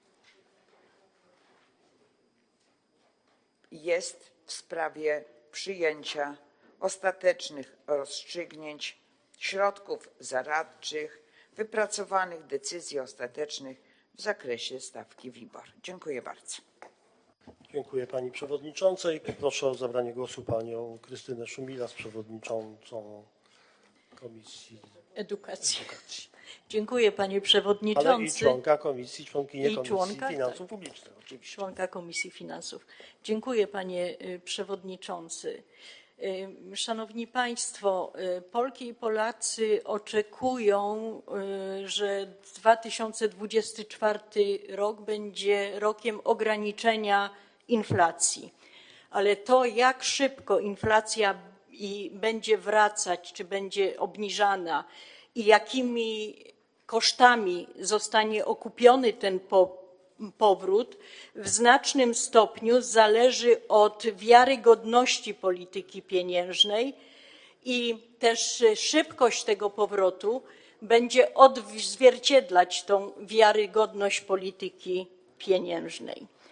jest w sprawie przyjęcia ostatecznych rozstrzygnięć, środków zaradczych, wypracowanych decyzji ostatecznych w zakresie stawki WIBOR. Dziękuję bardzo. Dziękuję pani przewodniczącej. Proszę o zabranie głosu panią Krystynę Szumilas, przewodniczącą Komisji Edukacji. Edukacji. Dziękuję panie przewodniczący. Ale i członka komisji, członkinię I Komisji członka, Finansów tak. Publicznych oczywiście. Członka Komisji Finansów. Dziękuję panie przewodniczący. Szanowni państwo, Polki i Polacy oczekują, że dwa tysiące dwudziesty czwarty rok będzie rokiem ograniczenia inflacji. Ale to, jak szybko inflacja i będzie wracać, czy będzie obniżana i jakimi kosztami zostanie okupiony ten po, powrót, w znacznym stopniu zależy od wiarygodności polityki pieniężnej i też szybkość tego powrotu będzie odzwierciedlać tą wiarygodność polityki pieniężnej.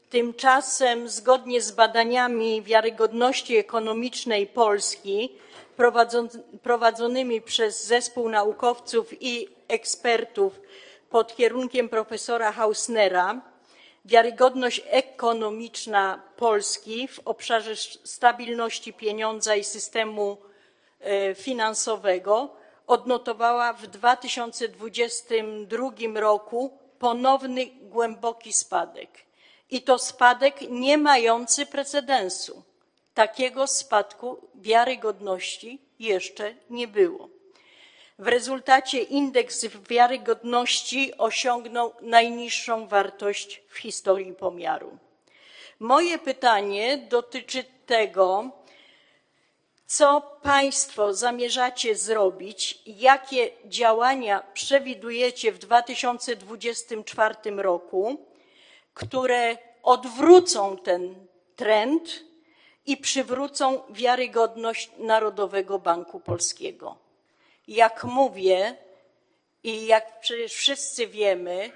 Tymczasem zgodnie z badaniami wiarygodności ekonomicznej Polski prowadzonymi przez zespół naukowców i ekspertów pod kierunkiem profesora Hausnera, wiarygodność ekonomiczna Polski w obszarze stabilności pieniądza i systemu finansowego odnotowała w dwa tysiące dwudziestym drugim roku ponowny głęboki spadek. I to spadek nie mający precedensu. Takiego spadku wiarygodności jeszcze nie było. W rezultacie indeks wiarygodności osiągnął najniższą wartość w historii pomiaru. Moje pytanie dotyczy tego, co państwo zamierzacie zrobić, jakie działania przewidujecie w dwa tysiące dwudziestym czwartym roku, które odwrócą ten trend i przywrócą wiarygodność Narodowego Banku Polskiego. Jak mówię i jak przecież wszyscy wiemy,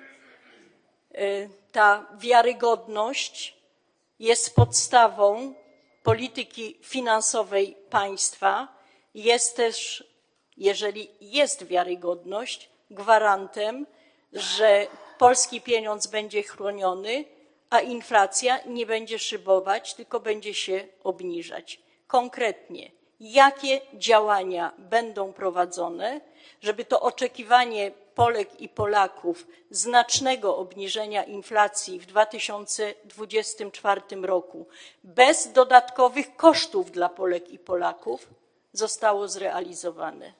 ta wiarygodność jest podstawą polityki finansowej państwa, jest też, jeżeli jest wiarygodność, gwarantem, że polski pieniądz będzie chroniony, a inflacja nie będzie szybować, tylko będzie się obniżać. Konkretnie, jakie działania będą prowadzone, żeby to oczekiwanie Polek i Polaków znacznego obniżenia inflacji w dwa tysiące dwudziestym czwartym roku bez dodatkowych kosztów dla Polek i Polaków zostało zrealizowane?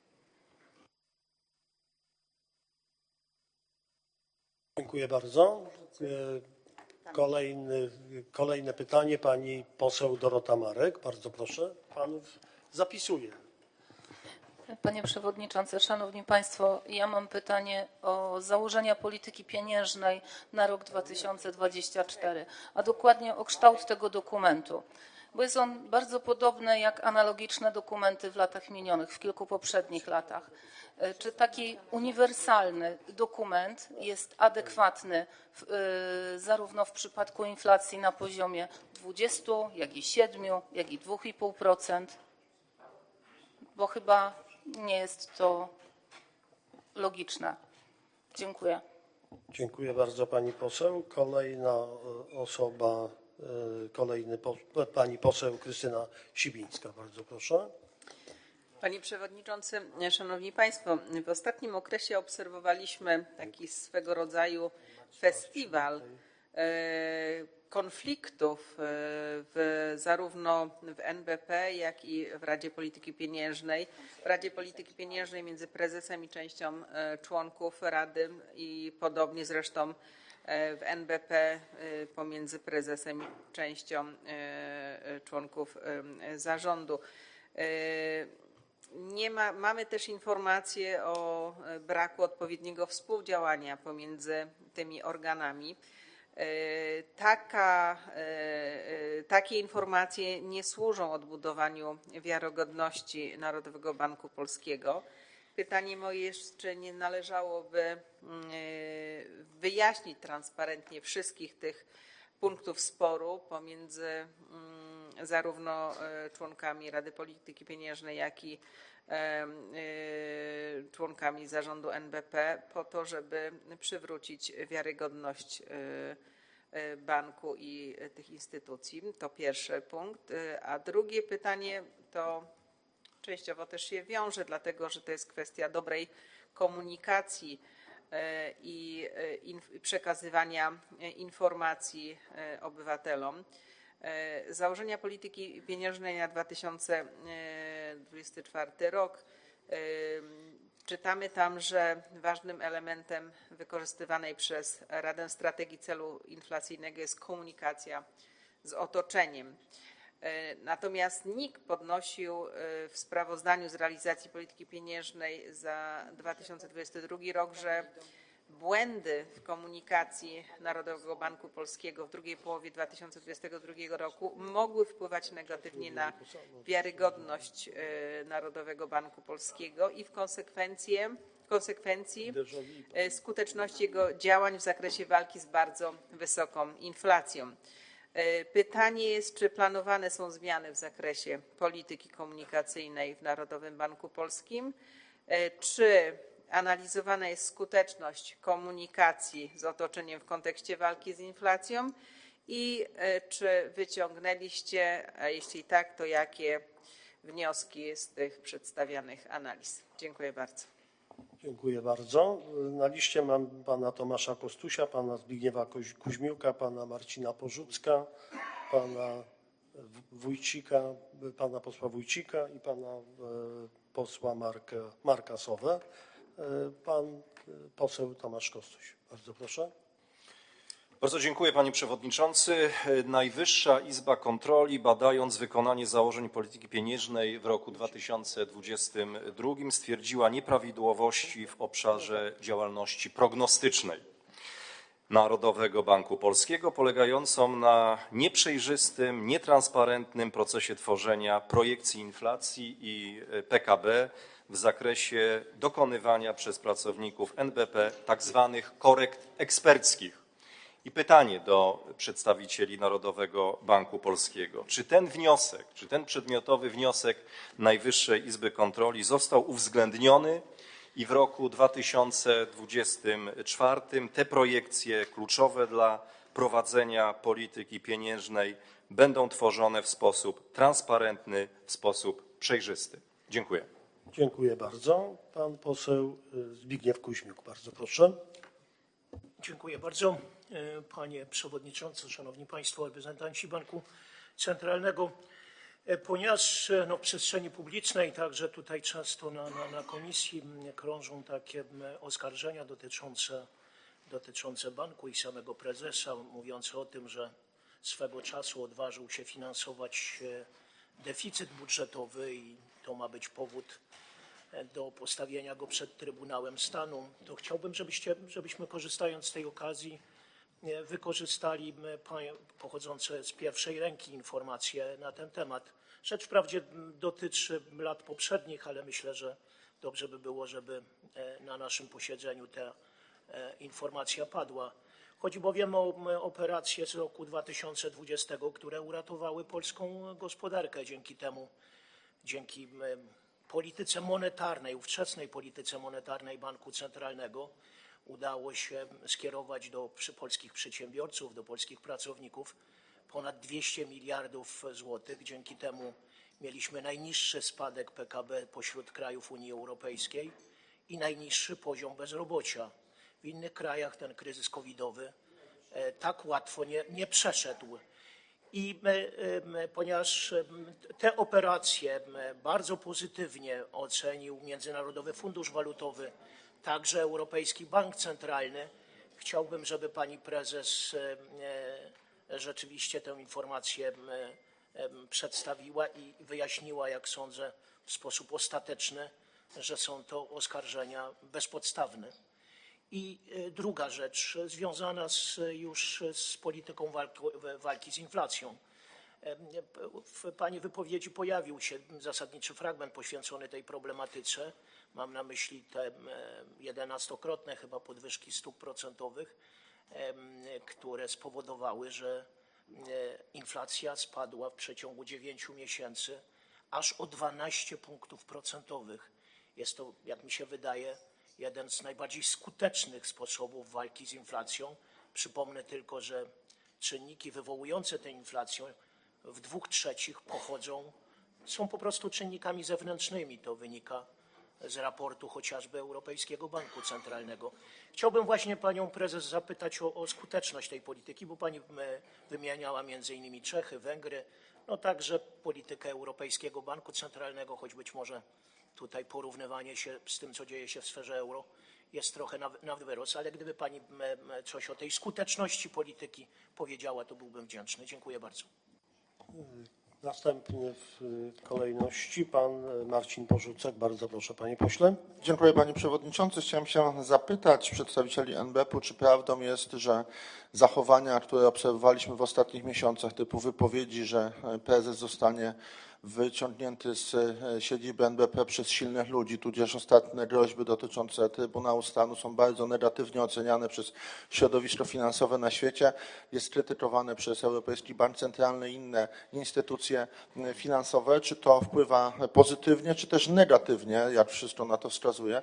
Dziękuję bardzo. Kolejny, kolejne pytanie, pani poseł Dorota Marek. Bardzo proszę, panów zapisuję. Panie Przewodniczący, Szanowni Państwo, ja mam pytanie o założenia polityki pieniężnej na rok dwa tysiące dwudziesty czwarty, a dokładnie o kształt tego dokumentu, bo jest on bardzo podobny jak analogiczne dokumenty w latach minionych, w kilku poprzednich latach. Czy taki uniwersalny dokument jest adekwatny w, zarówno w przypadku inflacji na poziomie dwudziestu, jak i siedmiu, jak i dwóch i pół procent? Bo chyba nie jest to logiczne. Dziękuję. Dziękuję bardzo pani poseł. Kolejna osoba, kolejny pani poseł Krystyna Sibińska. Bardzo proszę. Panie Przewodniczący, Szanowni Państwo, w ostatnim okresie obserwowaliśmy taki swego rodzaju festiwal konfliktów w, zarówno w N B P, jak i w Radzie Polityki Pieniężnej. W Radzie Polityki Pieniężnej między prezesem i częścią członków Rady i podobnie zresztą w N B P pomiędzy prezesem i częścią członków zarządu. Nie ma, mamy też informacje o braku odpowiedniego współdziałania pomiędzy tymi organami. Taka, takie informacje nie służą odbudowaniu wiarygodności Narodowego Banku Polskiego. Pytanie moje jest, czy nie należałoby wyjaśnić transparentnie wszystkich tych punktów sporu pomiędzy zarówno członkami Rady Polityki Pieniężnej, jak i członkami zarządu N B P po to, żeby przywrócić wiarygodność banku i tych instytucji. To pierwszy punkt. A drugie pytanie to częściowo też się wiąże, dlatego że to jest kwestia dobrej komunikacji i przekazywania informacji obywatelom. Założenia polityki pieniężnej na dwa tysiące dwudziesty czwarty rok. Czytamy tam, że ważnym elementem wykorzystywanej przez Radę Strategii Celu Inflacyjnego jest komunikacja z otoczeniem. Natomiast N I K podnosił w sprawozdaniu z realizacji polityki pieniężnej za dwa tysiące dwudziesty drugi rok, że błędy w komunikacji Narodowego Banku Polskiego w drugiej połowie dwa tysiące dwudziestego drugiego roku mogły wpływać negatywnie na wiarygodność Narodowego Banku Polskiego i w konsekwencje konsekwencji e, skuteczności jego działań w zakresie walki z bardzo wysoką inflacją. E, Pytanie jest, czy planowane są zmiany w zakresie polityki komunikacyjnej w Narodowym Banku Polskim, e, czy analizowana jest skuteczność komunikacji z otoczeniem w kontekście walki z inflacją i e, czy wyciągnęliście, a jeśli tak, to jakie wnioski z tych przedstawianych analiz? Dziękuję bardzo. Dziękuję bardzo. Na liście mam pana Tomasza Kostusia, pana Zbigniewa Koź- Kuźmiuka, pana Marcina Porzucka, pana Wójcika, pana posła Wójcika i pana e, posła Marka, Marka Sowę. E, Pan e, poseł Tomasz Kostuś. Bardzo proszę. Bardzo dziękuję, panie przewodniczący. Najwyższa Izba Kontroli, badając wykonanie założeń polityki pieniężnej w roku dwa tysiące dwudziestym drugim, stwierdziła nieprawidłowości w obszarze działalności prognostycznej Narodowego Banku Polskiego, polegającą na nieprzejrzystym, nietransparentnym procesie tworzenia projekcji inflacji i P K B w zakresie dokonywania przez pracowników N B P tak zwanych korekt eksperckich. I pytanie do przedstawicieli Narodowego Banku Polskiego. Czy ten wniosek, czy ten przedmiotowy wniosek Najwyższej Izby Kontroli został uwzględniony i w roku dwa tysiące dwudziestym czwartym te projekcje kluczowe dla prowadzenia polityki pieniężnej będą tworzone w sposób transparentny, w sposób przejrzysty? Dziękuję. Dziękuję bardzo. Pan poseł Zbigniew Kuźmiuk. Bardzo proszę. Dziękuję bardzo. Panie Przewodniczący, Szanowni Państwo, reprezentanci Banku Centralnego. Ponieważ no, w przestrzeni publicznej, także tutaj często na, na, na komisji krążą takie oskarżenia dotyczące, dotyczące banku i samego prezesa, mówiące o tym, że swego czasu odważył się finansować deficyt budżetowy i to ma być powód do postawienia go przed Trybunałem Stanu, to chciałbym, żebyście, żebyśmy korzystając z tej okazji wykorzystali pochodzące z pierwszej ręki informacje na ten temat. Rzecz wprawdzie dotyczy lat poprzednich, ale myślę, że dobrze by było, żeby na naszym posiedzeniu ta informacja padła. Chodzi bowiem o operacje z roku dwa tysiące dwudziestego, które uratowały polską gospodarkę dzięki temu, dzięki polityce monetarnej, ówczesnej polityce monetarnej Banku Centralnego udało się skierować do polskich przedsiębiorców, do polskich pracowników ponad dwieście miliardów złotych. Dzięki temu mieliśmy najniższy spadek P K B pośród krajów Unii Europejskiej i najniższy poziom bezrobocia. W innych krajach ten kryzys covidowy tak łatwo nie, nie przeszedł. I ponieważ te operacje bardzo pozytywnie ocenił Międzynarodowy Fundusz Walutowy, także Europejski Bank Centralny, chciałbym, żeby pani prezes rzeczywiście tę informację przedstawiła i wyjaśniła, jak sądzę, w sposób ostateczny, że są to oskarżenia bezpodstawne. I druga rzecz, związana z, już z polityką walki, walki z inflacją. W pani wypowiedzi pojawił się zasadniczy fragment poświęcony tej problematyce. Mam na myśli te jedenastokrotne chyba podwyżki stóp procentowych, które spowodowały, że inflacja spadła w przeciągu dziewięciu miesięcy aż o dwanaście punktów procentowych. Jest to, jak mi się wydaje, jeden z najbardziej skutecznych sposobów walki z inflacją. Przypomnę tylko, że czynniki wywołujące tę inflację w dwóch trzecich pochodzą, są po prostu czynnikami zewnętrznymi. To wynika z raportu chociażby Europejskiego Banku Centralnego. Chciałbym właśnie panią prezes zapytać o, o skuteczność tej polityki, bo pani wymieniała między innymi Czechy, Węgry, no także politykę Europejskiego Banku Centralnego, choć być może tutaj porównywanie się z tym, co dzieje się w sferze euro, jest trochę na, na wyrost, ale gdyby pani coś o tej skuteczności polityki powiedziała, to byłbym wdzięczny. Dziękuję bardzo. Następnie w kolejności pan Marcin Porzucek. Bardzo proszę, panie pośle. Dziękuję, panie przewodniczący. Chciałem się zapytać przedstawicieli N B P-u, czy prawdą jest, że zachowania, które obserwowaliśmy w ostatnich miesiącach, typu wypowiedzi, że prezes zostanie wyciągnięty z siedziby N B P przez silnych ludzi, tudzież ostatnie groźby dotyczące Trybunału Stanu są bardzo negatywnie oceniane przez środowisko finansowe na świecie. Jest krytykowany przez Europejski Bank Centralny i inne instytucje finansowe. Czy to wpływa pozytywnie, czy też negatywnie, jak wszystko na to wskazuje,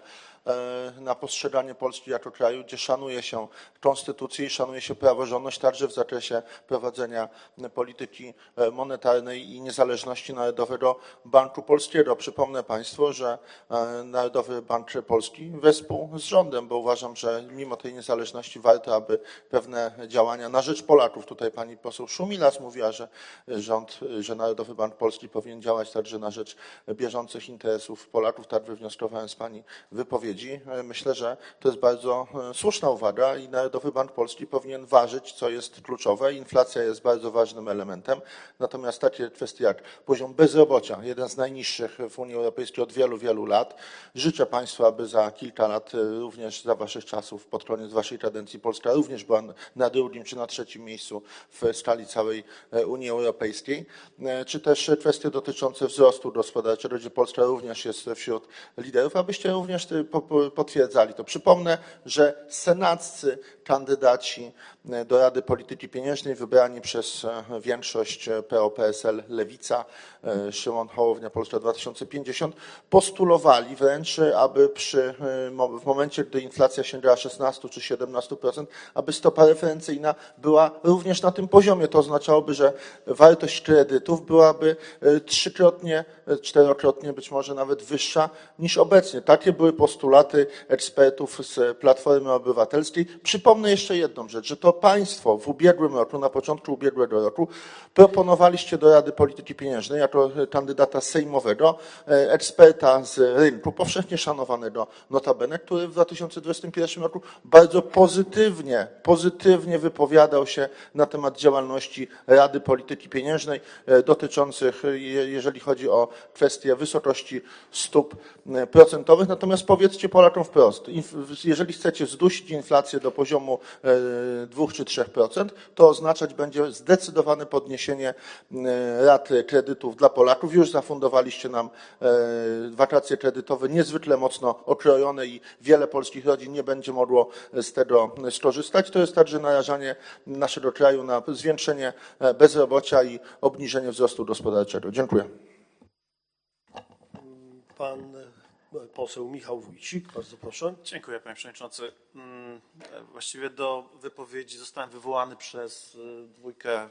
na postrzeganie Polski jako kraju, gdzie szanuje się konstytucję i szanuje się praworządność, także w zakresie prowadzenia polityki monetarnej i niezależności Narodowego Banku Polskiego. Przypomnę Państwu, że Narodowy Bank Polski wespół z rządem, bo uważam, że mimo tej niezależności warto, aby pewne działania na rzecz Polaków, tutaj pani poseł Szumilas mówiła, że rząd, że Narodowy Bank Polski powinien działać także na rzecz bieżących interesów Polaków, tak wywnioskowałem z pani wypowiedzi. Myślę, że to jest bardzo słuszna uwaga i Narodowy Bank Polski powinien ważyć, co jest kluczowe. Inflacja jest bardzo ważnym elementem, natomiast takie kwestie jak poziom bezrobocia, jeden z najniższych w Unii Europejskiej od wielu, wielu lat. Życzę Państwu, aby za kilka lat, również za Waszych czasów, pod koniec Waszej kadencji, Polska również była na drugim czy na trzecim miejscu w skali całej Unii Europejskiej. Czy też kwestie dotyczące wzrostu gospodarczego, gdzie Polska również jest wśród liderów, abyście również potwierdzali to. Przypomnę, że senaccy kandydaci do Rady Polityki Pieniężnej wybrani przez większość P O P S L Lewica, Szymon Hołownia, Polska dwa tysiące pięćdziesiąt, postulowali wręcz, aby przy, w momencie, gdy inflacja sięgała szesnaście czy siedemnaście procent, aby stopa referencyjna była również na tym poziomie. To oznaczałoby, że wartość kredytów byłaby trzykrotnie, czterokrotnie, być może nawet wyższa niż obecnie. Takie były postulaty ekspertów z Platformy Obywatelskiej. Przypomnę jeszcze jedną rzecz, że to Państwo w ubiegłym roku, na początku ubiegłego roku, proponowaliście do Rady Polityki Pieniężnej jako kandydata sejmowego eksperta z rynku, powszechnie szanowanego notabene, który w dwa tysiące dwudziestym pierwszym roku bardzo pozytywnie, pozytywnie wypowiadał się na temat działalności Rady Polityki Pieniężnej dotyczących, jeżeli chodzi o kwestie wysokości stóp procentowych. Natomiast powiedzcie Polakom wprost, jeżeli chcecie zdusić inflację do poziomu dwa czy trzy procent, to oznaczać będzie zdecydowane podniesienie rat kredytów dla Polaków. Już zafundowaliście nam wakacje kredytowe niezwykle mocno okrojone i wiele polskich rodzin nie będzie mogło z tego skorzystać. To jest także narażanie naszego kraju na zwiększenie bezrobocia i obniżenie wzrostu gospodarczego. Dziękuję. Pan poseł Michał Wójcik, bardzo proszę. Dziękuję, panie przewodniczący. Właściwie do wypowiedzi zostałem wywołany przez dwójkę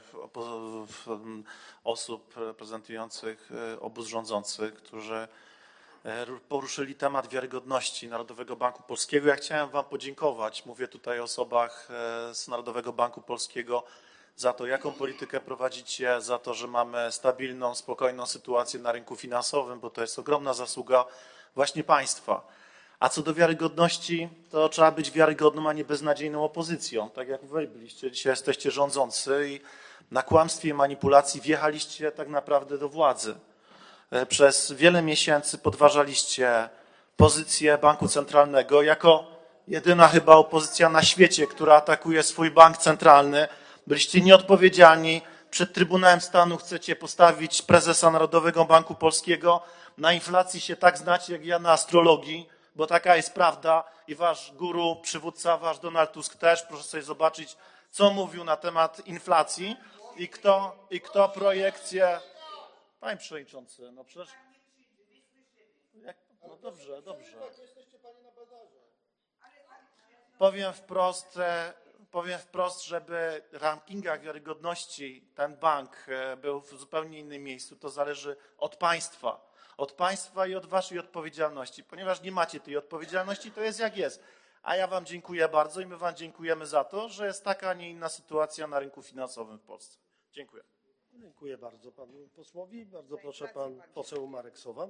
osób reprezentujących obóz rządzący, którzy poruszyli temat wiarygodności Narodowego Banku Polskiego. Ja chciałem wam podziękować, mówię tutaj o osobach z Narodowego Banku Polskiego, za to, jaką politykę prowadzicie, za to, że mamy stabilną, spokojną sytuację na rynku finansowym, bo to jest ogromna zasługa właśnie państwa. A co do wiarygodności, to trzeba być wiarygodną, a nie beznadziejną opozycją. Tak jak wy byliście, dzisiaj jesteście rządzący i na kłamstwie i manipulacji wjechaliście tak naprawdę do władzy. Przez wiele miesięcy podważaliście pozycję Banku Centralnego jako jedyna chyba opozycja na świecie, która atakuje swój bank centralny. Byliście nieodpowiedzialni. Przed Trybunałem Stanu chcecie postawić prezesa Narodowego Banku Polskiego. Na inflacji się tak znacie jak ja na astrologii, bo taka jest prawda i wasz guru, przywódca, wasz Donald Tusk też. Proszę sobie zobaczyć, co mówił na temat inflacji i kto, i kto projekcję... Panie przewodniczący, no przecież... Jak... No dobrze, dobrze. Powiem wprost... Powiem wprost, żeby w rankingach wiarygodności ten bank był w zupełnie innym miejscu, to zależy od państwa. Od państwa i od waszej odpowiedzialności. Ponieważ nie macie tej odpowiedzialności, to jest jak jest. A ja wam dziękuję bardzo i my wam dziękujemy za to, że jest taka, a nie inna sytuacja na rynku finansowym w Polsce. Dziękuję. Dziękuję bardzo panu posłowi. Bardzo proszę pan poseł Marek Sowa.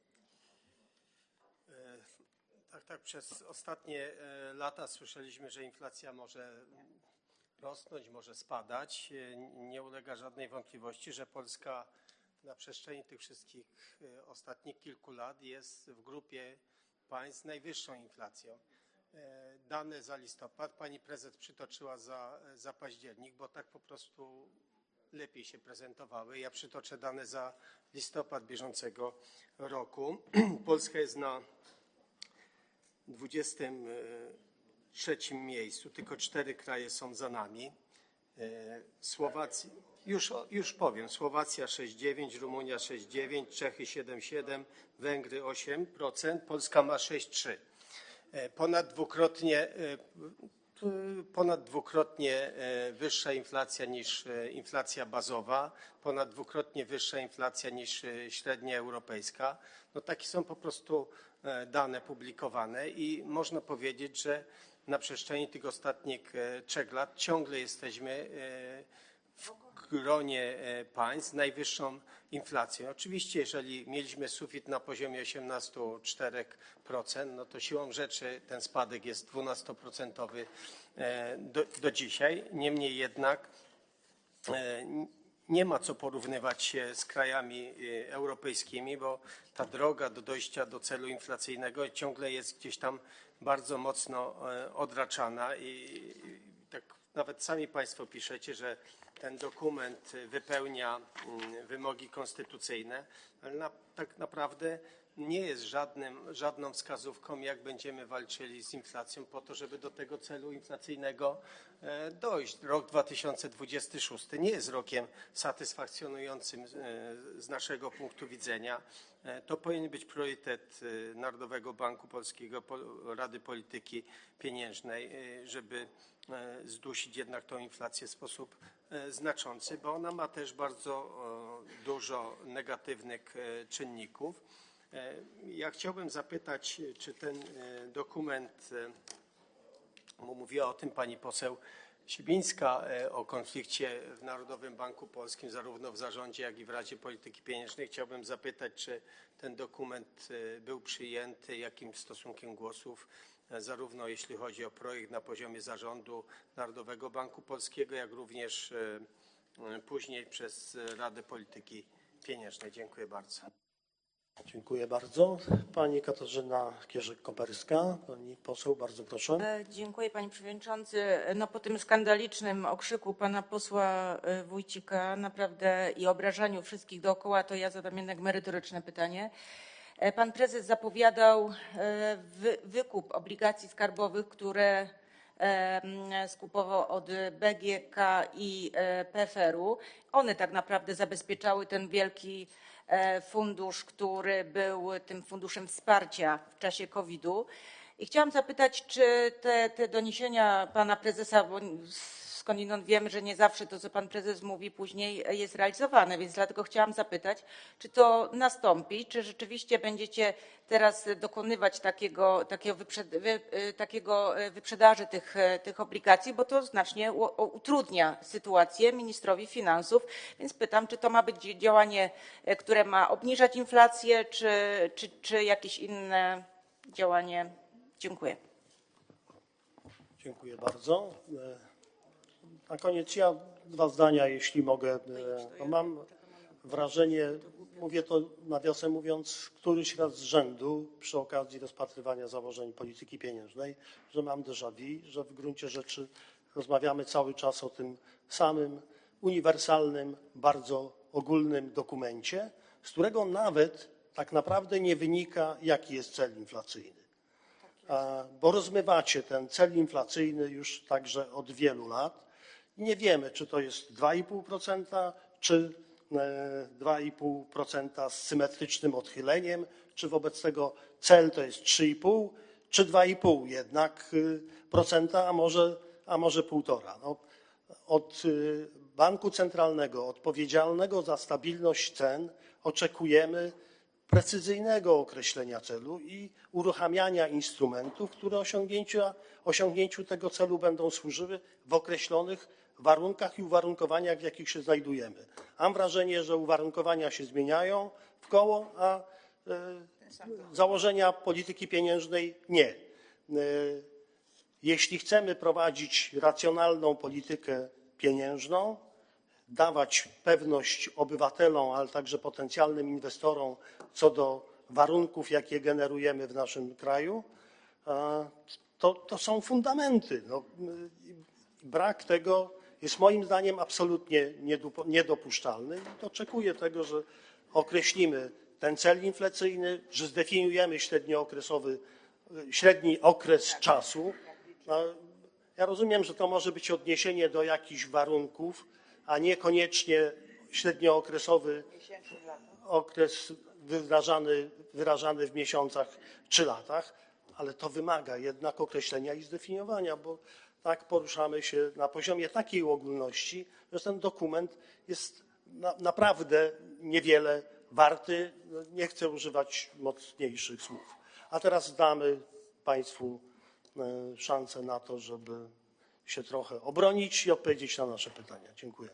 Tak, tak. Przez ostatnie lata słyszeliśmy, że inflacja może rosnąć, może spadać. Nie ulega żadnej wątpliwości, że Polska na przestrzeni tych wszystkich ostatnich kilku lat jest w grupie państw z najwyższą inflacją. Dane za listopad pani prezes przytoczyła za, za październik, bo tak po prostu lepiej się prezentowały. Ja przytoczę dane za listopad bieżącego roku. Polska jest na dwudziestym trzecim miejscu, tylko cztery kraje są za nami. Słowacja, już, już powiem, Słowacja sześć przecinek dziewięć, Rumunia sześć przecinek dziewięć, Czechy siedem przecinek siedem, Węgry osiem procent, Polska ma sześć przecinek trzy. Ponad dwukrotnie, ponad dwukrotnie wyższa inflacja niż inflacja bazowa, ponad dwukrotnie wyższa inflacja niż średnia europejska. No takie są po prostu dane publikowane i można powiedzieć, że na przestrzeni tych ostatnich trzech lat ciągle jesteśmy w gronie państw z najwyższą inflacją. Oczywiście, jeżeli mieliśmy sufit na poziomie osiemnaście przecinek cztery procent, no to siłą rzeczy ten spadek jest dwunastoprocentowy do, do dzisiaj. Niemniej jednak nie ma co porównywać się z krajami europejskimi, bo ta droga do dojścia do celu inflacyjnego ciągle jest gdzieś tam bardzo mocno odraczana i tak nawet sami Państwo piszecie, że ten dokument wypełnia wymogi konstytucyjne, ale na, tak naprawdę nie jest żadnym, żadną wskazówką, jak będziemy walczyli z inflacją po to, żeby do tego celu inflacyjnego dojść. Rok dwa tysiące dwudziesty szósty nie jest rokiem satysfakcjonującym z naszego punktu widzenia. To powinien być priorytet Narodowego Banku Polskiego, Rady Polityki Pieniężnej, żeby zdusić jednak tą inflację w sposób znaczący, bo ona ma też bardzo dużo negatywnych czynników. Ja chciałbym zapytać, czy ten dokument, mówiła o tym pani poseł Sibińska, o konflikcie w Narodowym Banku Polskim, zarówno w zarządzie, jak i w Radzie Polityki Pieniężnej. Chciałbym zapytać, czy ten dokument był przyjęty, jakim stosunkiem głosów, zarówno jeśli chodzi o projekt na poziomie zarządu Narodowego Banku Polskiego, jak również później przez Radę Polityki Pieniężnej. Dziękuję bardzo. Dziękuję bardzo. Pani Katarzyna Kierzek-Koperska, pani poseł, bardzo proszę. Dziękuję panie przewodniczący. No, po tym skandalicznym okrzyku pana posła Wójcika naprawdę i obrażaniu wszystkich dookoła, to ja zadam jednak merytoryczne pytanie. Pan prezes zapowiadał wy, wykup obligacji skarbowych, które skupował od B G K i P F R u. One tak naprawdę zabezpieczały ten wielki fundusz, który był tym funduszem wsparcia w czasie kowida. I chciałam zapytać, czy te, te doniesienia pana prezesa, bo skądinąd wiemy, że nie zawsze to, co pan prezes mówi, później jest realizowane, więc dlatego chciałam zapytać, czy to nastąpi, czy rzeczywiście będziecie teraz dokonywać takiego, takiego, wyprzed, wy, takiego wyprzedaży tych, tych obligacji, bo to znacznie utrudnia sytuację ministrowi finansów, więc pytam, czy to ma być działanie, które ma obniżać inflację, czy, czy, czy jakieś inne działanie? Dziękuję. Dziękuję bardzo. Na koniec ja dwa zdania, jeśli mogę. No mam wrażenie, mówię to nawiasem mówiąc, któryś raz z rzędu przy okazji rozpatrywania założeń polityki pieniężnej, że mam déjà vu, że w gruncie rzeczy rozmawiamy cały czas o tym samym uniwersalnym, bardzo ogólnym dokumencie, z którego nawet tak naprawdę nie wynika, jaki jest cel inflacyjny. Bo rozmywacie ten cel inflacyjny już także od wielu lat. Nie wiemy, czy to jest dwa i pół procent, czy dwa i pół procent z symetrycznym odchyleniem, czy wobec tego cel to jest trzy i pół, czy dwa i pół jednak procenta, a może, a może półtora. No, od Banku Centralnego, odpowiedzialnego za stabilność cen, oczekujemy precyzyjnego określenia celu i uruchamiania instrumentów, które osiągnięciu, osiągnięciu tego celu będą służyły w określonych warunkach i uwarunkowaniach, w jakich się znajdujemy. Mam wrażenie, że uwarunkowania się zmieniają w koło, a e, założenia polityki pieniężnej nie. E, jeśli chcemy prowadzić racjonalną politykę pieniężną, dawać pewność obywatelom, ale także potencjalnym inwestorom co do warunków, jakie generujemy w naszym kraju, to, to są fundamenty. No, brak tego jest moim zdaniem absolutnie niedopuszczalny i oczekuję tego, że określimy ten cel inflacyjny, że zdefiniujemy średniookresowy, średni okres czasu. No, ja rozumiem, że to może być odniesienie do jakichś warunków, a niekoniecznie średniookresowy okres wyrażany, wyrażany w miesiącach czy latach, ale to wymaga jednak określenia i zdefiniowania, bo tak poruszamy się na poziomie takiej ogólności, że ten dokument jest na, naprawdę niewiele warty. Nie chcę używać mocniejszych słów. A teraz damy Państwu szansę na to, żeby się trochę obronić i odpowiedzieć na nasze pytania. Dziękuję.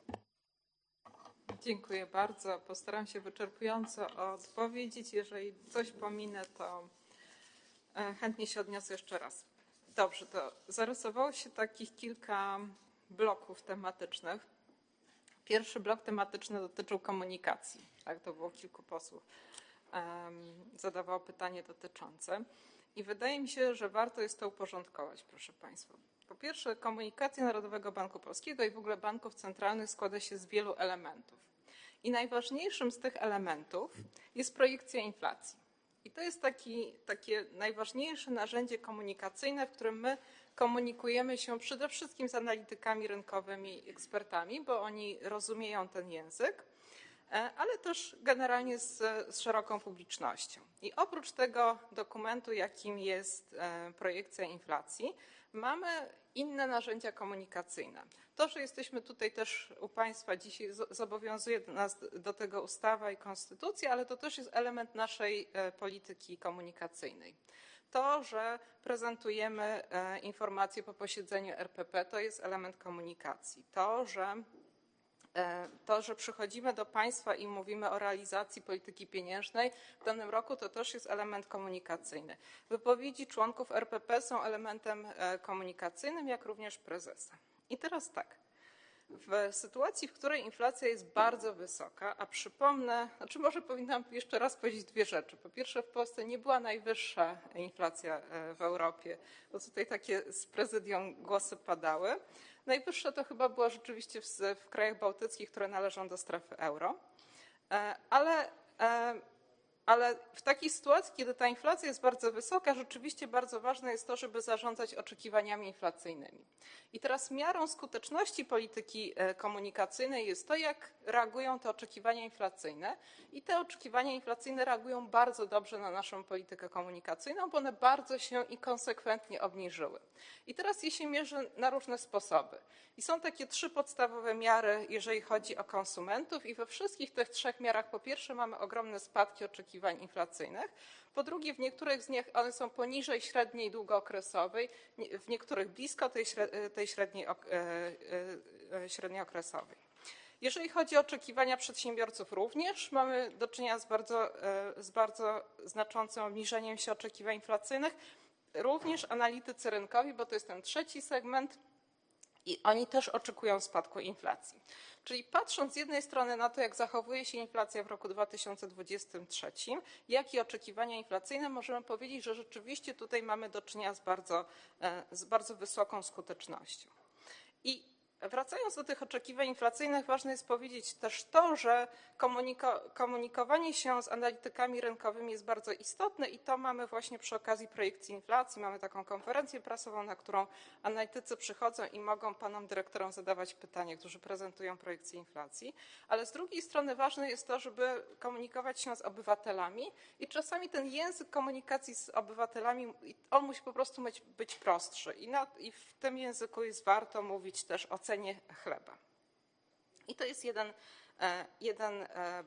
Dziękuję bardzo. Postaram się wyczerpująco odpowiedzieć. Jeżeli coś pominę, to chętnie się odniosę jeszcze raz. Dobrze, to zarysowało się takich kilka bloków tematycznych. Pierwszy blok tematyczny dotyczył komunikacji. Tak, to było kilku posłów. Um, zadawało pytanie dotyczące. I wydaje mi się, że warto jest to uporządkować, proszę Państwa. Po pierwsze, komunikacja Narodowego Banku Polskiego i w ogóle banków centralnych składa się z wielu elementów. I najważniejszym z tych elementów jest projekcja inflacji. I to jest taki, takie najważniejsze narzędzie komunikacyjne, w którym my komunikujemy się przede wszystkim z analitykami rynkowymi i ekspertami, bo oni rozumieją ten język, ale też generalnie z, z szeroką publicznością. I oprócz tego dokumentu, jakim jest projekcja inflacji, mamy inne narzędzia komunikacyjne. To, że jesteśmy tutaj też u Państwa dzisiaj, zobowiązuje nas do tego ustawa i konstytucja, ale to też jest element naszej polityki komunikacyjnej. To, że prezentujemy informacje po posiedzeniu R P P, to jest element komunikacji. To, że To, że przychodzimy do Państwa i mówimy o realizacji polityki pieniężnej w danym roku, to też jest element komunikacyjny. Wypowiedzi członków R P P są elementem komunikacyjnym, jak również prezesa. I teraz tak, w sytuacji, w której inflacja jest bardzo wysoka, a przypomnę, znaczy może powinnam jeszcze raz powiedzieć dwie rzeczy. Po pierwsze, w Polsce nie była najwyższa inflacja w Europie, bo tutaj takie z prezydium głosy padały. Najwyższa to chyba była rzeczywiście w, w krajach bałtyckich, które należą do strefy euro, ale, ale w takiej sytuacji, kiedy ta inflacja jest bardzo wysoka, rzeczywiście bardzo ważne jest to, żeby zarządzać oczekiwaniami inflacyjnymi. I teraz miarą skuteczności polityki komunikacyjnej jest to, jak reagują te oczekiwania inflacyjne i te oczekiwania inflacyjne reagują bardzo dobrze na naszą politykę komunikacyjną, bo one bardzo się i konsekwentnie obniżyły. I teraz je się mierzy na różne sposoby. I są takie trzy podstawowe miary, jeżeli chodzi o konsumentów i we wszystkich tych trzech miarach po pierwsze mamy ogromne spadki oczekiwań inflacyjnych, po drugie w niektórych z nich one są poniżej średniej długookresowej, w niektórych blisko tej, tej średniej, średniej okresowej. Jeżeli chodzi o oczekiwania przedsiębiorców również, mamy do czynienia z bardzo, z bardzo znaczącym obniżeniem się oczekiwań inflacyjnych. Również analitycy rynkowi, bo to jest ten trzeci segment i oni też oczekują spadku inflacji. Czyli patrząc z jednej strony na to, jak zachowuje się inflacja w roku dwa tysiące dwudziestym trzecim, jak i oczekiwania inflacyjne, możemy powiedzieć, że rzeczywiście tutaj mamy do czynienia z bardzo, z bardzo wysoką skutecznością. I wracając do tych oczekiwań inflacyjnych, ważne jest powiedzieć też to, że komuniko- komunikowanie się z analitykami rynkowymi jest bardzo istotne i to mamy właśnie przy okazji projekcji inflacji. Mamy taką konferencję prasową, na którą analitycy przychodzą i mogą panom dyrektorom zadawać pytania, którzy prezentują projekcję inflacji. Ale z drugiej strony ważne jest to, żeby komunikować się z obywatelami i czasami ten język komunikacji z obywatelami, on musi po prostu być, być prostszy i, na, i w tym języku jest warto mówić też o cenie chleba. I to jest jeden, jeden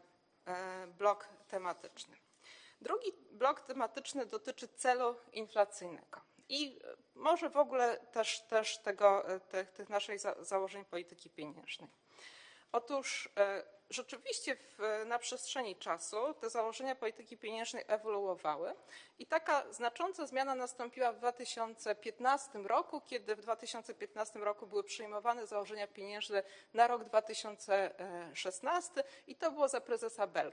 blok tematyczny. Drugi blok tematyczny dotyczy celu inflacyjnego i może w ogóle też, też tego, tych, tych naszych założeń polityki pieniężnej. Otóż rzeczywiście w, na przestrzeni czasu te założenia polityki pieniężnej ewoluowały i taka znacząca zmiana nastąpiła w dwa tysiące piętnastym roku, kiedy w dwa tysiące piętnastym roku były przyjmowane założenia pieniężne na rok dwa tysiące szesnasty i to było za prezesa Belki.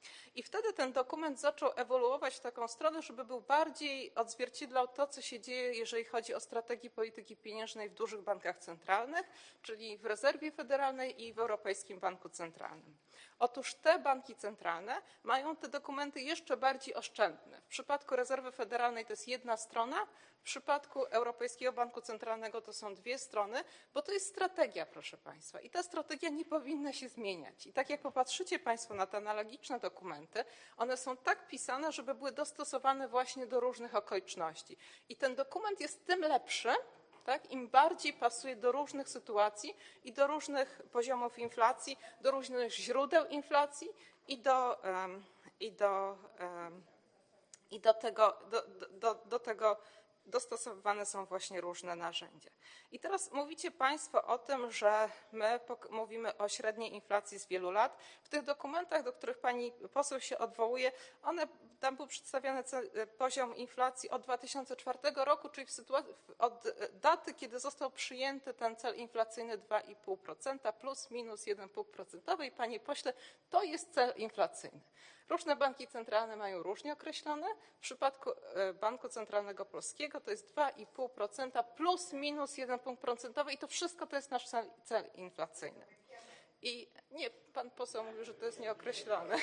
I wtedy ten dokument zaczął ewoluować w taką stronę, żeby był bardziej odzwierciedlał to, co się dzieje, jeżeli chodzi o strategię polityki pieniężnej w dużych bankach centralnych, czyli w Rezerwie Federalnej i w Europejskim Banku Centralnym. Otóż te banki centralne mają te dokumenty jeszcze bardziej oszczędne. W przypadku Rezerwy Federalnej to jest jedna strona, w przypadku Europejskiego Banku Centralnego to są dwie strony, bo to jest strategia, proszę Państwa. I ta strategia nie powinna się zmieniać. I tak jak popatrzycie Państwo na te analogiczne dokumenty, one są tak pisane, żeby były dostosowane właśnie do różnych okoliczności. I ten dokument jest tym lepszy, tak, im bardziej pasuje do różnych sytuacji i do różnych poziomów inflacji, do różnych źródeł inflacji i do, um, i do, um, i do tego, do, do, do tego dostosowywane są właśnie różne narzędzia. I teraz mówicie Państwo o tym, że my mówimy o średniej inflacji z wielu lat. W tych dokumentach, do których pani poseł się odwołuje, one, tam był przedstawiony cel, poziom inflacji od dwa tysiące czwartego roku, czyli w sytuacji, od daty, kiedy został przyjęty ten cel inflacyjny dwa i pół procent plus minus jeden punkt procentowy. I panie pośle, to jest cel inflacyjny. Różne banki centralne mają różnie określone. W przypadku Banku Centralnego Polskiego to jest dwa i pół procent plus minus jeden punkt procentowy i to wszystko to jest nasz cel, cel inflacyjny. I nie, pan poseł mówił, że to jest nieokreślone.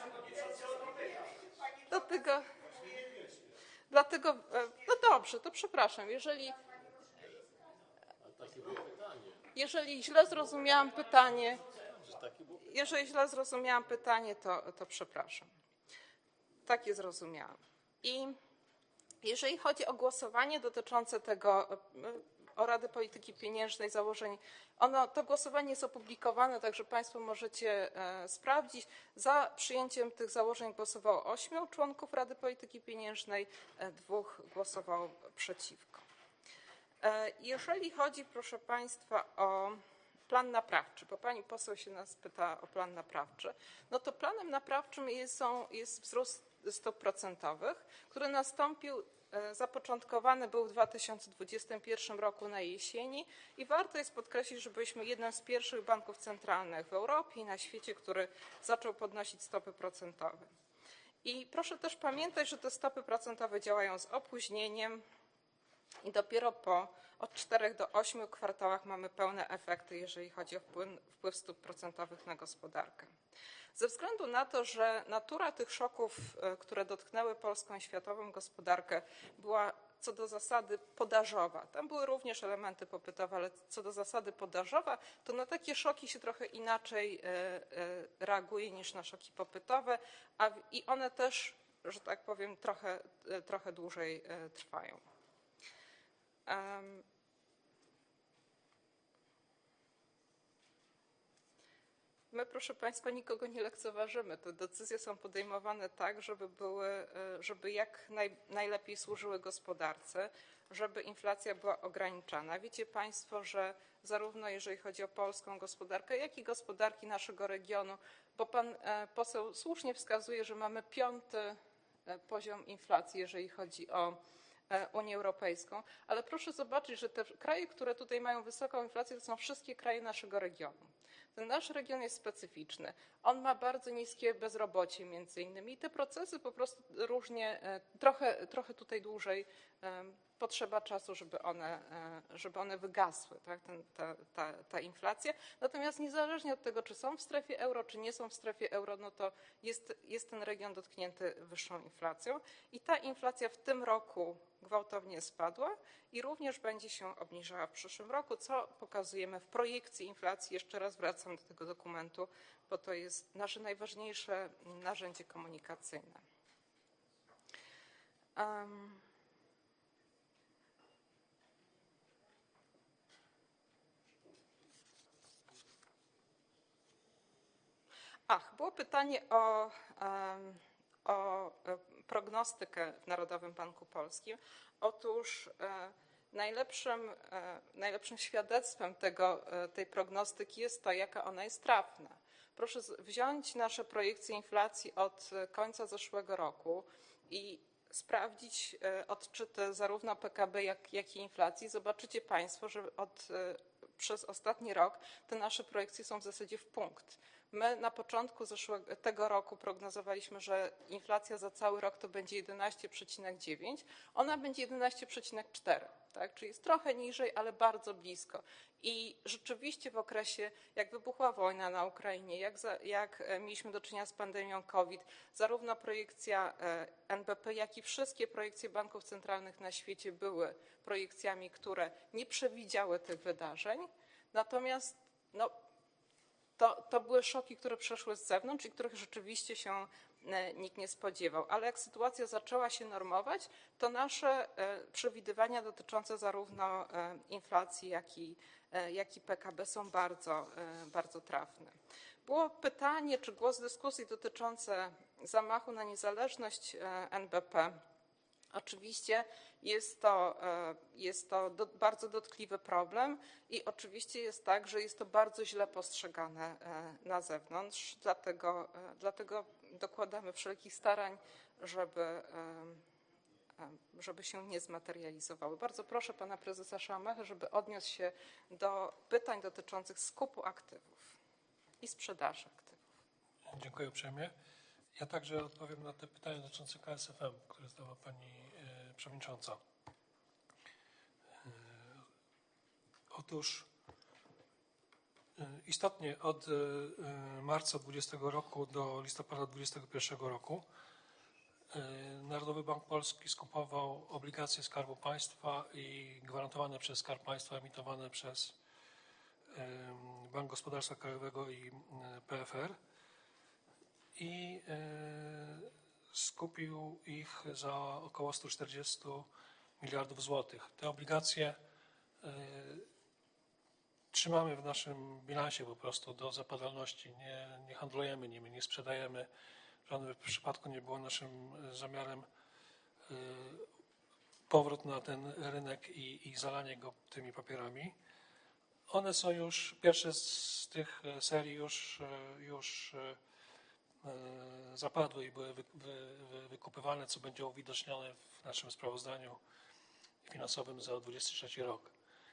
Dlatego, dlatego, no dobrze, to przepraszam, jeżeli, jeżeli źle zrozumiałam pytanie, jeżeli źle zrozumiałam pytanie, to, to przepraszam. Tak je zrozumiałam. I jeżeli chodzi o głosowanie dotyczące tego, o Rady Polityki Pieniężnej, założeń, ono, to głosowanie jest opublikowane, także Państwo możecie e, sprawdzić. Za przyjęciem tych założeń głosowało ośmiu członków Rady Polityki Pieniężnej, e, dwóch głosowało przeciwko. E, jeżeli chodzi, proszę Państwa, o plan naprawczy, bo pani poseł się nas pyta o plan naprawczy, no to planem naprawczym jest, są, jest wzrost stóp procentowych, który nastąpił, zapoczątkowany był w dwa tysiące dwudziestym pierwszym roku na jesieni i warto jest podkreślić, że byliśmy jednym z pierwszych banków centralnych w Europie i na świecie, który zaczął podnosić stopy procentowe. I proszę też pamiętać, że te stopy procentowe działają z opóźnieniem i dopiero po od czterech do ośmiu kwartałach mamy pełne efekty, jeżeli chodzi o wpływ, wpływ stóp procentowych na gospodarkę. Ze względu na to, że natura tych szoków, które dotknęły polską i światową gospodarkę, była co do zasady podażowa, tam były również elementy popytowe, ale co do zasady podażowa, to na takie szoki się trochę inaczej reaguje niż na szoki popytowe, a i one też, że tak powiem, trochę, trochę dłużej trwają. Um, My, proszę Państwa, nikogo nie lekceważymy. Te decyzje są podejmowane tak, żeby były, żeby jak naj, najlepiej służyły gospodarce, żeby inflacja była ograniczana. Wiecie Państwo, że zarówno jeżeli chodzi o polską gospodarkę, jak i gospodarki naszego regionu, bo pan poseł słusznie wskazuje, że mamy piąty poziom inflacji, jeżeli chodzi o Unię Europejską, ale proszę zobaczyć, że te kraje, które tutaj mają wysoką inflację, to są wszystkie kraje naszego regionu. Ten nasz region jest specyficzny. On ma bardzo niskie bezrobocie między innymi i te procesy po prostu różnie, trochę, trochę tutaj dłużej potrzeba czasu, żeby one, żeby one wygasły, tak? Ten, ta, ta, ta inflacja. Natomiast niezależnie od tego, czy są w strefie euro, czy nie są w strefie euro, no to jest, jest ten region dotknięty wyższą inflacją i ta inflacja w tym roku gwałtownie spadła i również będzie się obniżała w przyszłym roku, co pokazujemy w projekcji inflacji. Jeszcze raz wracam do tego dokumentu, bo to jest nasze najważniejsze narzędzie komunikacyjne. Um. Ach, było pytanie o, um, o prognostykę w Narodowym Banku Polskim. Otóż e, najlepszym, e, najlepszym świadectwem tego, e, tej prognostyki jest to, jaka ona jest trafna. Proszę wziąć nasze projekcje inflacji od końca zeszłego roku i sprawdzić e, odczyty zarówno P K B, jak, jak i inflacji. Zobaczycie Państwo, że od, e, przez ostatni rok te nasze projekcje są w zasadzie w punkt. My na początku zeszłego, tego roku prognozowaliśmy, że inflacja za cały rok to będzie jedenaście przecinek dziewięć, ona będzie jedenaście przecinek cztery, tak? Czyli jest trochę niżej, ale bardzo blisko. I rzeczywiście w okresie, jak wybuchła wojna na Ukrainie, jak, za, jak mieliśmy do czynienia z pandemią COVID, zarówno projekcja N B P, jak i wszystkie projekcje banków centralnych na świecie były projekcjami, które nie przewidziały tych wydarzeń. Natomiast no, to, to były szoki, które przeszły z zewnątrz i których rzeczywiście się nikt nie spodziewał. Ale jak sytuacja zaczęła się normować, to nasze przewidywania dotyczące zarówno inflacji, jak i, jak i P K B są bardzo, bardzo trafne. Było pytanie, czy głos dyskusji dotyczące zamachu na niezależność N B P. Oczywiście jest to, jest to do, bardzo dotkliwy problem i oczywiście jest tak, że jest to bardzo źle postrzegane na zewnątrz, dlatego, dlatego dokładamy wszelkich starań, żeby, żeby się nie zmaterializowały. Bardzo proszę pana prezesa Szałamachę, żeby odniósł się do pytań dotyczących skupu aktywów i sprzedaży aktywów. Dziękuję uprzejmie. Ja także odpowiem na te pytania dotyczące K S F M, które zadała pani przewodnicząca. Otóż istotnie od marca dwudziestego roku do listopada dwudziestego pierwszego roku Narodowy Bank Polski skupował obligacje Skarbu Państwa i gwarantowane przez Skarb Państwa, emitowane przez Bank Gospodarstwa Krajowego i P F R i skupił ich za około sto czterdzieści miliardów złotych. Te obligacje trzymamy w naszym bilansie po prostu do zapadalności. Nie, nie handlujemy nimi, nie sprzedajemy. W żadnym przypadku nie było naszym zamiarem powrót na ten rynek i, i zalanie go tymi papierami. One są już, pierwsze z tych serii już, już zapadły i były wy, wy, wy, wykupywane, co będzie uwidocznione w naszym sprawozdaniu finansowym za dwudziesty trzeci rok.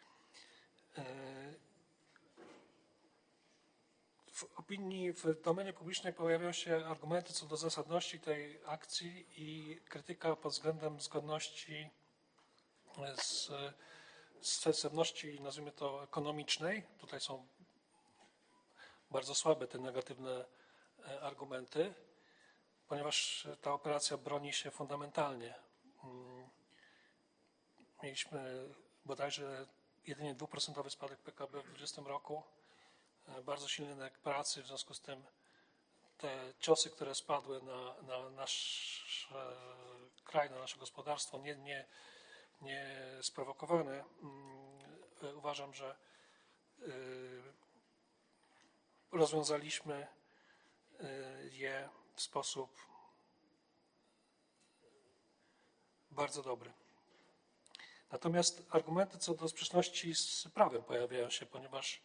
W opinii, w domenie publicznej pojawiają się argumenty co do zasadności tej akcji i krytyka pod względem zgodności z, z sensowności, nazwijmy to, ekonomicznej. Tutaj są bardzo słabe te negatywne argumenty, ponieważ ta operacja broni się fundamentalnie. Mieliśmy bodajże jedynie dwuprocentowy spadek P K B w dwudziestym roku, bardzo silny rynek pracy, w związku z tym te ciosy, które spadły na, na nasz kraj, na nasze gospodarstwo, nie, nie, nie sprowokowane, uważam, że rozwiązaliśmy je w sposób bardzo dobry. Natomiast argumenty co do sprzeczności z prawem pojawiają się, ponieważ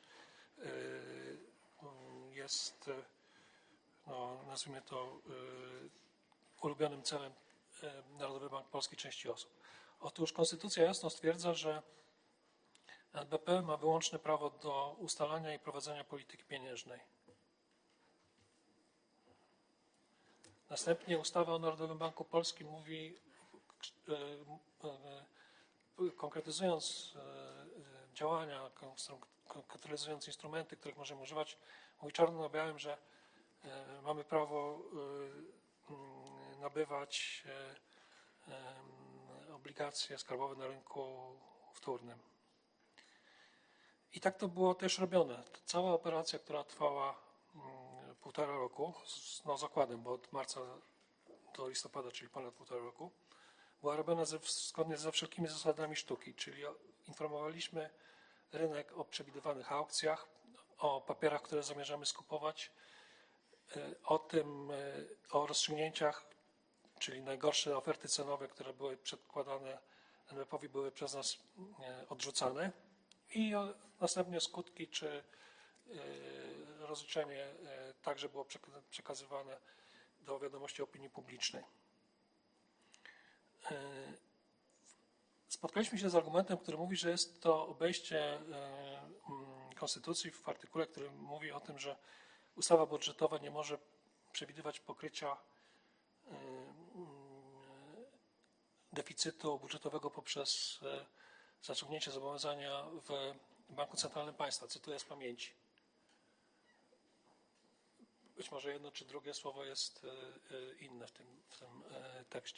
jest, no, nazwijmy to, ulubionym celem Narodowy Bank Polski części osób. Otóż Konstytucja jasno stwierdza, że N B P ma wyłączne prawo do ustalania i prowadzenia polityki pieniężnej. Następnie ustawa o Narodowym Banku Polskim mówi, konkretyzując działania, konkretyzując instrumenty, których możemy używać, mówi czarno na białym, że mamy prawo nabywać obligacje skarbowe na rynku wtórnym. I tak to było też robione. Cała operacja, która trwała półtora roku, no zakładem, bo od marca do listopada, czyli ponad półtora roku, była robiona ze, zgodnie ze wszelkimi zasadami sztuki, czyli informowaliśmy rynek o przewidywanych aukcjach, o papierach, które zamierzamy skupować, o tym, o rozstrzygnięciach, czyli najgorsze oferty cenowe, które były przedkładane N B P-owi, były przez nas odrzucane i następnie skutki czy rozliczenie także było przekazywane do wiadomości opinii publicznej. Spotkaliśmy się z argumentem, który mówi, że jest to obejście Konstytucji w artykule, który mówi o tym, że ustawa budżetowa nie może przewidywać pokrycia deficytu budżetowego poprzez zaciągnięcie zobowiązania w Banku Centralnym Państwa. Cytuję z pamięci. Być może jedno czy drugie słowo jest inne w tym, w tym tekście.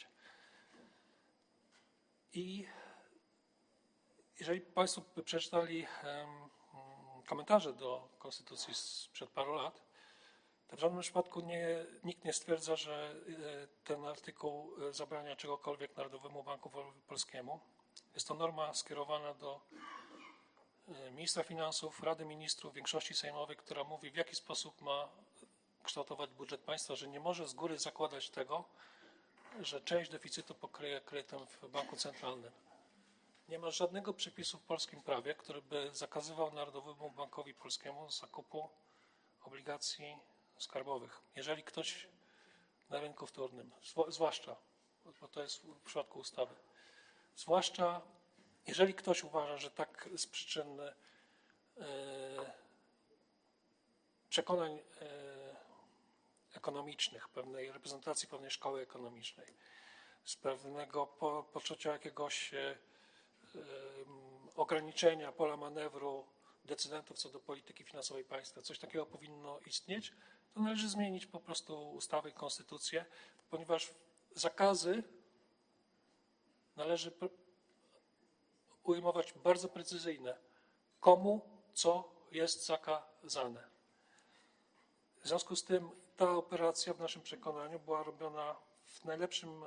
I jeżeli Państwo by przeczytali komentarze do Konstytucji sprzed paru lat, to w żadnym przypadku nie, nikt nie stwierdza, że ten artykuł zabrania czegokolwiek Narodowemu Banku Polskiemu. Jest to norma skierowana do ministra finansów, Rady Ministrów, większości sejmowej, która mówi, w jaki sposób ma kształtować budżet państwa, że nie może z góry zakładać tego, że część deficytu pokryje kredytem w banku centralnym. Nie ma żadnego przepisu w polskim prawie, który by zakazywał Narodowemu Bankowi Polskiemu zakupu obligacji skarbowych. Jeżeli ktoś na rynku wtórnym, zwłaszcza, bo to jest w przypadku ustawy, zwłaszcza jeżeli ktoś uważa, że tak z przyczyn e, przekonań e, ekonomicznych, pewnej reprezentacji pewnej szkoły ekonomicznej, z pewnego po, poczucia jakiegoś e, e, ograniczenia pola manewru decydentów co do polityki finansowej państwa, coś takiego powinno istnieć, to należy zmienić po prostu ustawę i konstytucję, ponieważ zakazy należy ujmować bardzo precyzyjne, komu co jest zakazane. W związku z tym ta operacja w naszym przekonaniu była robiona w najlepszym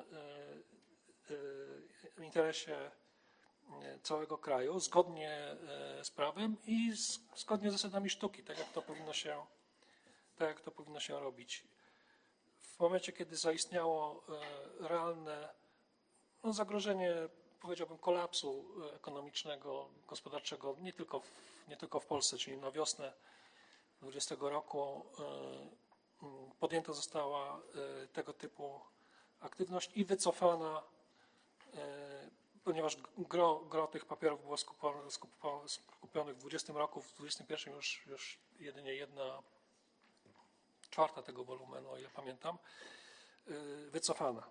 interesie całego kraju, zgodnie z prawem i zgodnie z zasadami sztuki, tak jak to powinno się, tak jak to powinno się robić. W momencie, kiedy zaistniało realne no, zagrożenie, powiedziałbym, kolapsu ekonomicznego, gospodarczego, nie tylko w, nie tylko w Polsce, czyli na wiosnę dwudziestego roku podjęta została tego typu aktywność i wycofana, ponieważ gro, gro tych papierów było skupionych, skupionych w dwudziestym roku, w dwudziestym pierwszym już, już jedynie jedna czwarta tego wolumenu, o ile pamiętam, wycofana.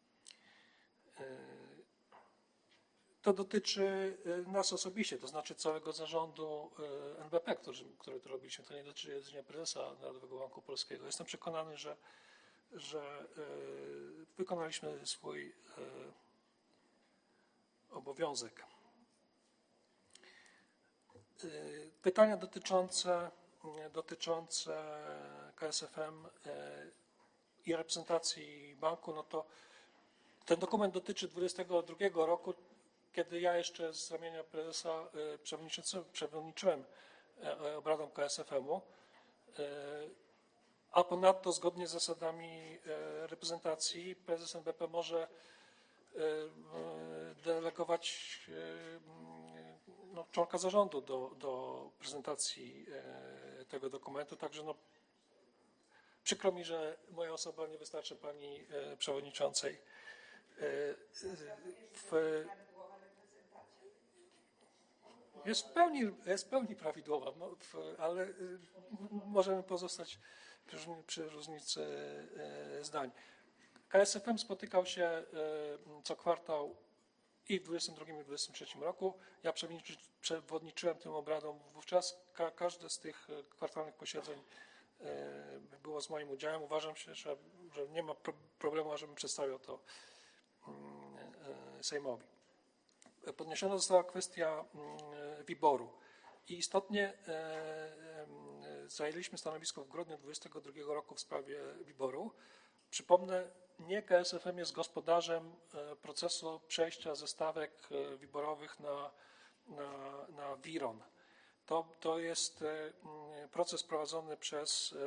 To dotyczy nas osobiście, to znaczy całego zarządu N B P, który, który to robiliśmy. To nie dotyczy jedynie prezesa Narodowego Banku Polskiego. Jestem przekonany, że, że wykonaliśmy swój obowiązek. Pytania dotyczące, dotyczące K S F M i reprezentacji banku, no to ten dokument dotyczy dwudziestego drugiego roku, kiedy ja jeszcze z ramienia prezesa przewodniczyłem obradom K S F M-u, a ponadto zgodnie z zasadami reprezentacji prezes N B P może delegować no, członka zarządu do, do prezentacji tego dokumentu, także no, przykro mi, że moja osoba nie wystarczy pani przewodniczącej. W, jest w pełni, jest w pełni prawidłowa, no, w, ale możemy pozostać przy, przy różnicy zdań. K S F M spotykał się co kwartał i w dwudziestym drugim i w dwudziestym trzecim roku. Ja przewodniczyłem tym obradom wówczas. Ka każde z tych kwartalnych posiedzeń było z moim udziałem. Uważam się, że, że nie ma pro problemu, żebym przedstawiał to Sejmowi. Podniesiona została kwestia WIBOR-u i istotnie zajęliśmy stanowisko w grudniu dwudziestego drugiego roku w sprawie WIBOR-u. Przypomnę, nie K S F M jest gospodarzem procesu przejścia ze stawek WIBOR-owych na, na, na WIRON. To, to jest proces prowadzony przez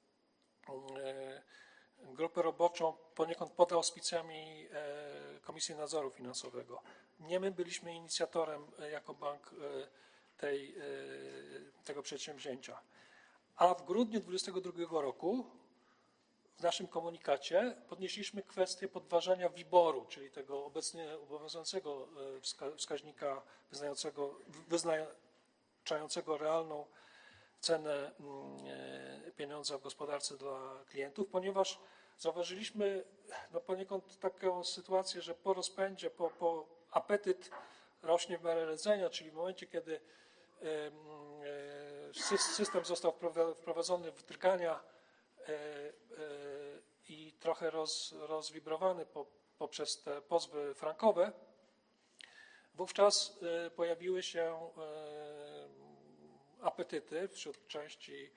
grupę roboczą poniekąd pod auspicjami Komisji Nadzoru Finansowego. Nie my byliśmy inicjatorem jako bank tej, tego przedsięwzięcia. A w grudniu dwudziestego drugiego roku w naszym komunikacie podnieśliśmy kwestię podważania WIBOR-u, czyli tego obecnie obowiązującego wskaźnika wyznaczającego realną cenę pieniądza pieniądza w gospodarce dla klientów, ponieważ zauważyliśmy no poniekąd taką sytuację, że po rozpędzie, po, po apetyt rośnie w miarę rdzenia, czyli w momencie, kiedy system został wprowadzony w drgania i trochę roz, rozwibrowany po, poprzez te pozwy frankowe, wówczas pojawiły się apetyty wśród części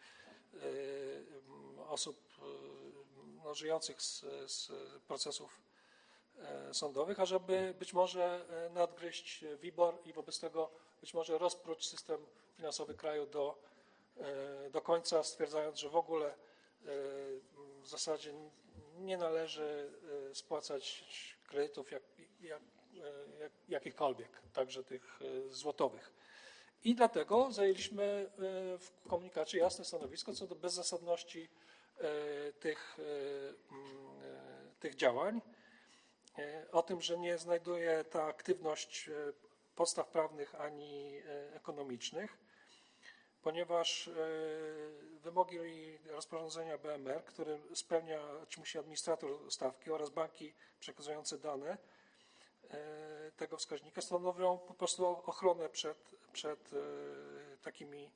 osób no, żyjących z, z procesów sądowych, ażeby być może nadgryźć WIBOR i wobec tego być może rozpróć system finansowy kraju do, do końca, stwierdzając, że w ogóle w zasadzie nie należy spłacać kredytów jak, jak, jak, jakichkolwiek, także tych złotowych. I dlatego zajęliśmy w komunikacie jasne stanowisko co do bezzasadności tych, tych działań, o tym, że nie znajduje ta aktywność podstaw prawnych ani ekonomicznych, ponieważ wymogi rozporządzenia B M R, który spełniać musi administrator stawki oraz banki przekazujące dane tego wskaźnika, stanowią po prostu ochronę przed, przed takimi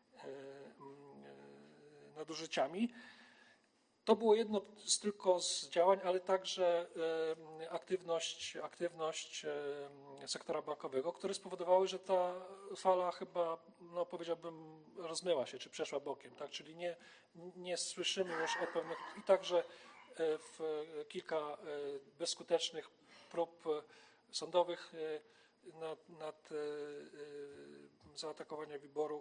nadużyciami. To było jedno z tylko z działań, ale także aktywność, aktywność sektora bankowego, które spowodowały, że ta fala chyba, no powiedziałbym, rozmyła się, czy przeszła bokiem, tak? Czyli nie, nie słyszymy już o pewnych, i także w kilka bezskutecznych prób sądowych nad, nad zaatakowania WIBOR-u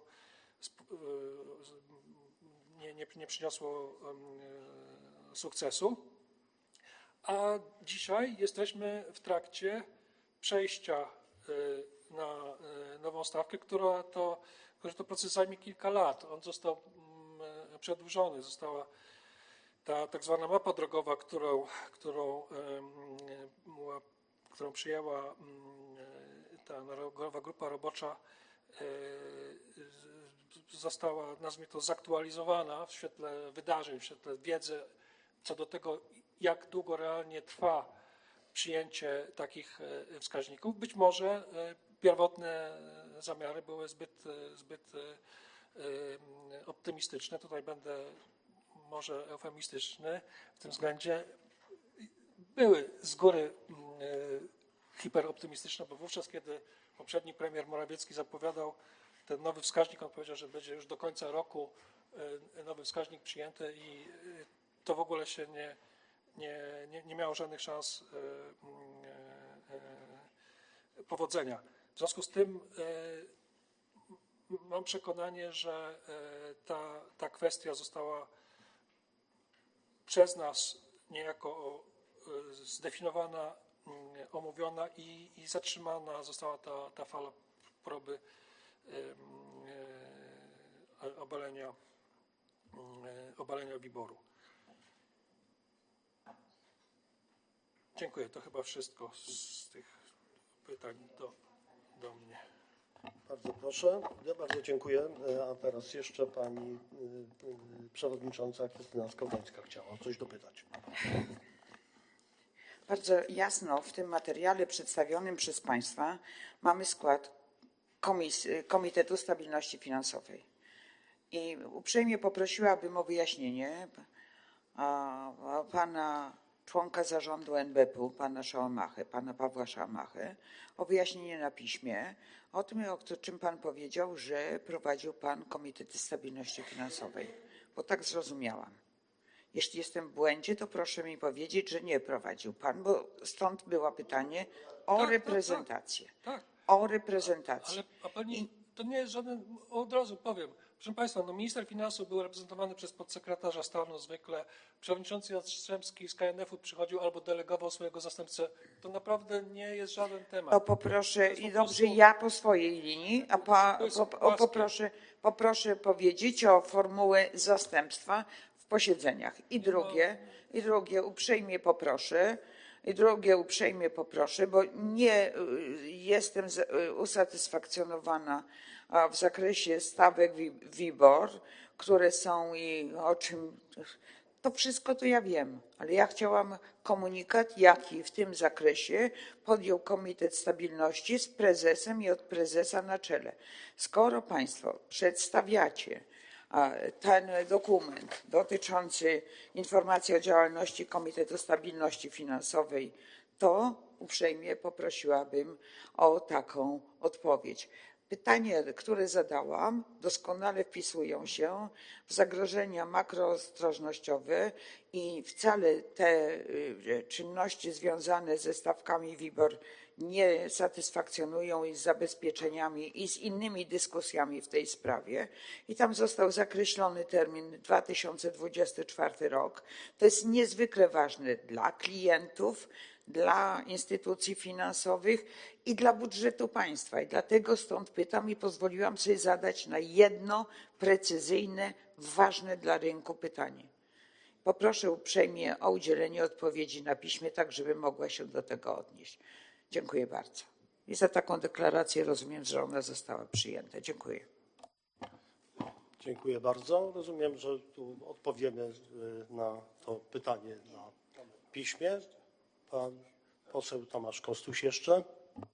nie, nie, nie przyniosło sukcesu. A dzisiaj jesteśmy w trakcie przejścia na nową stawkę, która to, który to proces zajmie kilka lat. On został przedłużony, została ta tak zwana mapa drogowa, którą, którą, którą przyjęła ta Narodowa Grupa Robocza, została, nazwijmy to, zaktualizowana w świetle wydarzeń, w świetle wiedzy co do tego, jak długo realnie trwa przyjęcie takich wskaźników. Być może pierwotne zamiary były zbyt, zbyt optymistyczne. Tutaj będę może eufemistyczny w tym względzie. Były z góry hiperoptymistyczne, bo wówczas, kiedy poprzedni premier Morawiecki zapowiadał ten nowy wskaźnik, on powiedział, że będzie już do końca roku nowy wskaźnik przyjęty i to w ogóle się nie, nie, nie, nie miało żadnych szans powodzenia. W związku z tym mam przekonanie, że ta, ta kwestia została przez nas niejako zdefiniowana, omówiona i, i zatrzymana została ta, ta fala próby obalenia, obalenia WIBOR-u. Dziękuję. To chyba wszystko z tych pytań do, do mnie. Bardzo proszę. Ja bardzo dziękuję. A teraz jeszcze pani przewodnicząca Krystyna Skowrońska chciała coś dopytać. Bardzo jasno w tym materiale przedstawionym przez Państwa mamy skład komis Komitetu Stabilności Finansowej. I uprzejmie poprosiłabym o wyjaśnienie a, a pana członka zarządu N B P-u, pana Szałamachy, pana Pawła Szałamachy, o wyjaśnienie na piśmie o tym, o czym pan powiedział, że prowadził pan Komitety Stabilności Finansowej, bo tak zrozumiałam. Jeśli jestem w błędzie, to proszę mi powiedzieć, że nie prowadził pan, bo stąd było pytanie o tak, reprezentację. Tak, tak, tak. O reprezentację. Ale a pani, to nie jest żaden, od razu powiem. Proszę Państwa, no minister finansów był reprezentowany przez podsekretarza stanu zwykle. Przewodniczący Jastrzębski z K N F-u przychodził albo delegował swojego zastępcę. To naprawdę nie jest żaden temat. To poproszę, i dobrze, prostu, ja po swojej linii, a pa, po, o, poproszę, poproszę powiedzieć o formułę zastępstwa w posiedzeniach. I drugie, i drugie uprzejmie poproszę, i drugie uprzejmie poproszę, bo nie jestem usatysfakcjonowana w zakresie stawek WIBOR, które są i o czym, to wszystko to ja wiem, ale ja chciałam komunikat, jaki w tym zakresie podjął Komitet Stabilności z prezesem i od prezesa na czele. Skoro Państwo przedstawiacie ten dokument dotyczący informacji o działalności Komitetu Stabilności Finansowej, to uprzejmie poprosiłabym o taką odpowiedź. Pytania, które zadałam, doskonale wpisują się w zagrożenia makroostrożnościowe i wcale te czynności związane ze stawkami WIBOR nie satysfakcjonują i z zabezpieczeniami i z innymi dyskusjami w tej sprawie. I tam został zakreślony termin dwa tysiące dwudziesty czwarty rok. To jest niezwykle ważne dla klientów, dla instytucji finansowych i dla budżetu państwa. I dlatego stąd pytam i pozwoliłam sobie zadać na jedno precyzyjne, ważne dla rynku pytanie. Poproszę uprzejmie o udzielenie odpowiedzi na piśmie, tak żebym mogła się do tego odnieść. Dziękuję bardzo. I za taką deklarację rozumiem, że ona została przyjęta. Dziękuję. Dziękuję bardzo. Rozumiem, że tu odpowiemy na to pytanie na piśmie. Pan poseł Tomasz Kostuś jeszcze.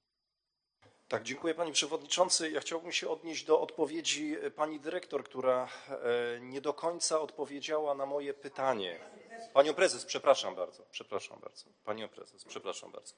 Tak, dziękuję panie przewodniczący. Ja chciałbym się odnieść do odpowiedzi pani dyrektor, która nie do końca odpowiedziała na moje pytanie. Panią prezes, przepraszam bardzo, przepraszam bardzo. Panią prezes, przepraszam bardzo.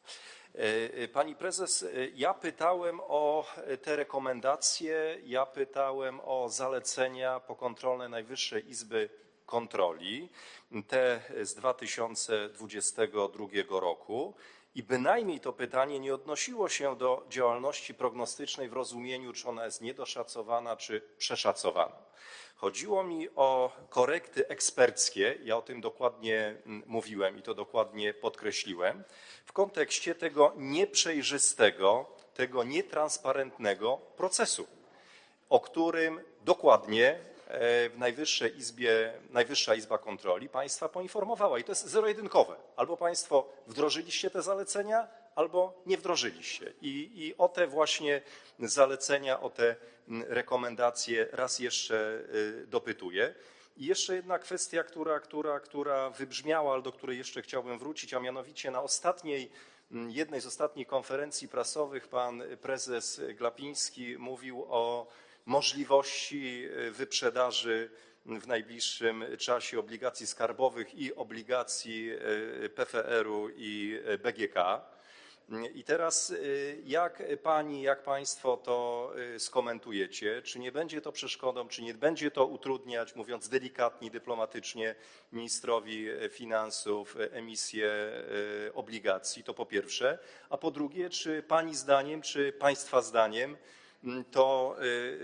Pani prezes, ja pytałem o te rekomendacje, ja pytałem o zalecenia pokontrolne Najwyższej Izby Kontroli, te z dwa tysiące dwudziestego drugiego roku. I bynajmniej to pytanie nie odnosiło się do działalności prognostycznej w rozumieniu, czy ona jest niedoszacowana, czy przeszacowana. Chodziło mi o korekty eksperckie, ja o tym dokładnie mówiłem i to dokładnie podkreśliłem, w kontekście tego nieprzejrzystego, tego nietransparentnego procesu, o którym dokładnie w Najwyższej Izbie, Najwyższa Izba Kontroli państwa poinformowała. I to jest zero-jedynkowe. Albo państwo wdrożyliście te zalecenia, albo nie wdrożyliście. I, i o te właśnie zalecenia, o te rekomendacje raz jeszcze dopytuję. I jeszcze jedna kwestia, która, która, która wybrzmiała, ale do której jeszcze chciałbym wrócić, a mianowicie na ostatniej, jednej z ostatnich konferencji prasowych pan prezes Glapiński mówił o możliwości wyprzedaży w najbliższym czasie obligacji skarbowych i obligacji P F R u i B G K. I teraz jak pani, jak państwo to skomentujecie? Czy nie będzie to przeszkodą, czy nie będzie to utrudniać, mówiąc delikatnie, dyplomatycznie, ministrowi finansów emisję obligacji? To po pierwsze. A po drugie, czy pani zdaniem, czy państwa zdaniem to,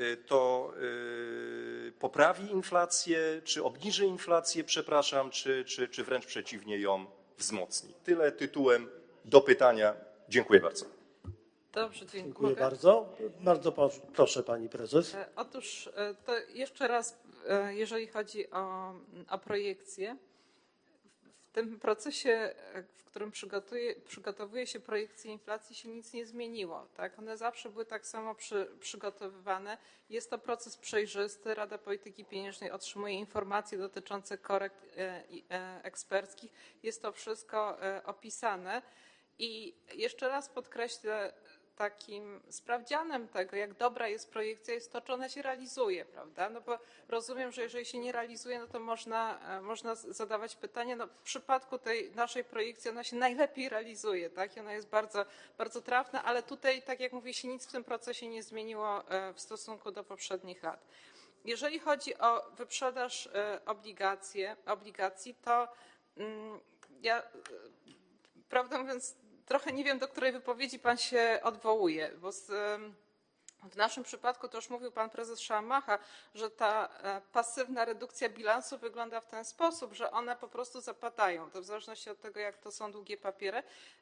to poprawi inflację, czy obniży inflację, przepraszam, czy, czy, czy wręcz przeciwnie ją wzmocni? Tyle tytułem do pytania. Dziękuję bardzo. Dobrze, dziękuję. Dziękuję bardzo. Bardzo proszę pani prezes. Otóż to jeszcze raz, jeżeli chodzi o, o projekcję, w tym procesie, w którym przygotuje, przygotowuje się projekcje inflacji, się nic nie zmieniło. Tak? One zawsze były tak samo przy, przygotowywane. Jest to proces przejrzysty. Rada Polityki Pieniężnej otrzymuje informacje dotyczące korekt e, e, eksperckich. Jest to wszystko e, opisane. I jeszcze raz podkreślę, takim sprawdzianem tego, jak dobra jest projekcja, jest to, czy ona się realizuje, prawda? No bo rozumiem, że jeżeli się nie realizuje, no to można, można zadawać pytanie, no w przypadku tej naszej projekcji ona się najlepiej realizuje, tak? I ona jest bardzo, bardzo trafna, ale tutaj, tak jak mówię, się nic w tym procesie nie zmieniło w stosunku do poprzednich lat. Jeżeli chodzi o wyprzedaż obligacje, obligacji, to ja, prawdę mówiąc, trochę nie wiem, do której wypowiedzi pan się odwołuje, bo z, w naszym przypadku to już mówił pan prezes Szamacha, że ta pasywna redukcja bilansu wygląda w ten sposób, że one po prostu zapadają, to w zależności od tego, jak to są długie papiery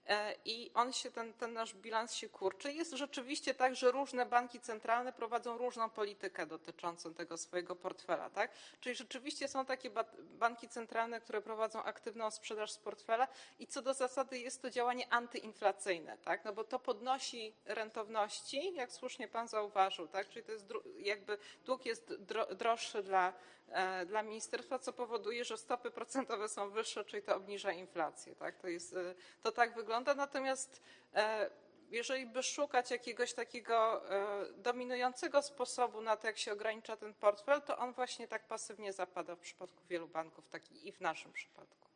i on się, ten, ten nasz bilans się kurczy. Jest rzeczywiście tak, że różne banki centralne prowadzą różną politykę dotyczącą tego swojego portfela, tak? Czyli rzeczywiście są takie banki centralne, które prowadzą aktywną sprzedaż z portfela i co do zasady jest to działanie antyinflacyjne, tak? No bo to podnosi rentowności, jak słusznie pan pan zauważył, tak? Czyli to jest jakby dług jest droższy dla, dla ministerstwa, co powoduje, że stopy procentowe są wyższe, czyli to obniża inflację, tak? To jest, to tak wygląda. Natomiast jeżeli by szukać jakiegoś takiego dominującego sposobu na to, jak się ogranicza ten portfel, to on właśnie tak pasywnie zapada w przypadku wielu banków, tak i w naszym przypadku.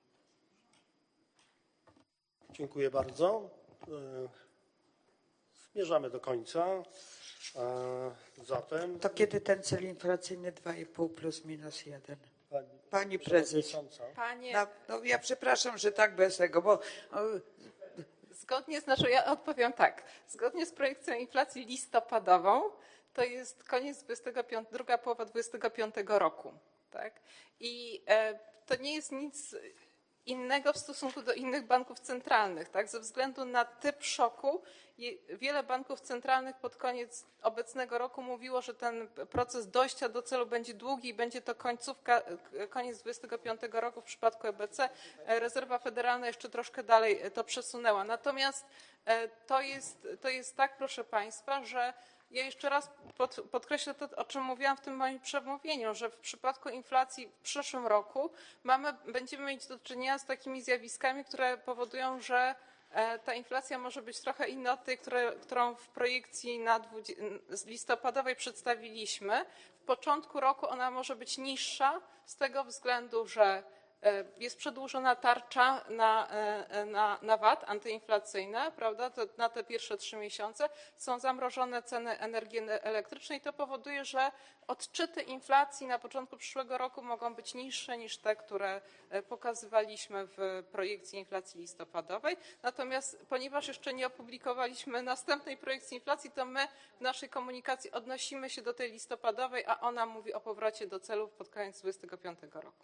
Dziękuję bardzo. Zmierzamy do końca. Zatem. To kiedy ten cel inflacyjny dwa i pół plus minus jeden? Pani, Pani prezes. Panie, No, no ja przepraszam, że tak bez tego, bo zgodnie, znaczy ja odpowiem tak. Zgodnie z projekcją inflacji listopadową to jest koniec dwudziestego piątego, druga połowa dwudziestego piątego roku, tak? I e, to nie jest nic innego w stosunku do innych banków centralnych, tak? Ze względu na typ szoku wiele banków centralnych pod koniec obecnego roku mówiło, że ten proces dojścia do celu będzie długi i będzie to końcówka, koniec dwudziestego piątego roku w przypadku E B C. Rezerwa Federalna jeszcze troszkę dalej to przesunęła. Natomiast to jest, to jest tak, proszę państwa, że ja jeszcze raz pod, podkreślę to, o czym mówiłam w tym moim przemówieniu, że w przypadku inflacji w przyszłym roku mamy, będziemy mieć do czynienia z takimi zjawiskami, które powodują, że ta inflacja może być trochę inna od tej, które, którą w projekcji na listopadowej przedstawiliśmy. W początku roku ona może być niższa z tego względu, że jest przedłużona tarcza na, na, na V A T antyinflacyjne, prawda? To na te pierwsze trzy miesiące są zamrożone ceny energii elektrycznej. To powoduje, że odczyty inflacji na początku przyszłego roku mogą być niższe niż te, które pokazywaliśmy w projekcji inflacji listopadowej. Natomiast ponieważ jeszcze nie opublikowaliśmy następnej projekcji inflacji, to my w naszej komunikacji odnosimy się do tej listopadowej, a ona mówi o powrocie do celów pod koniec dwudziestego piątego roku.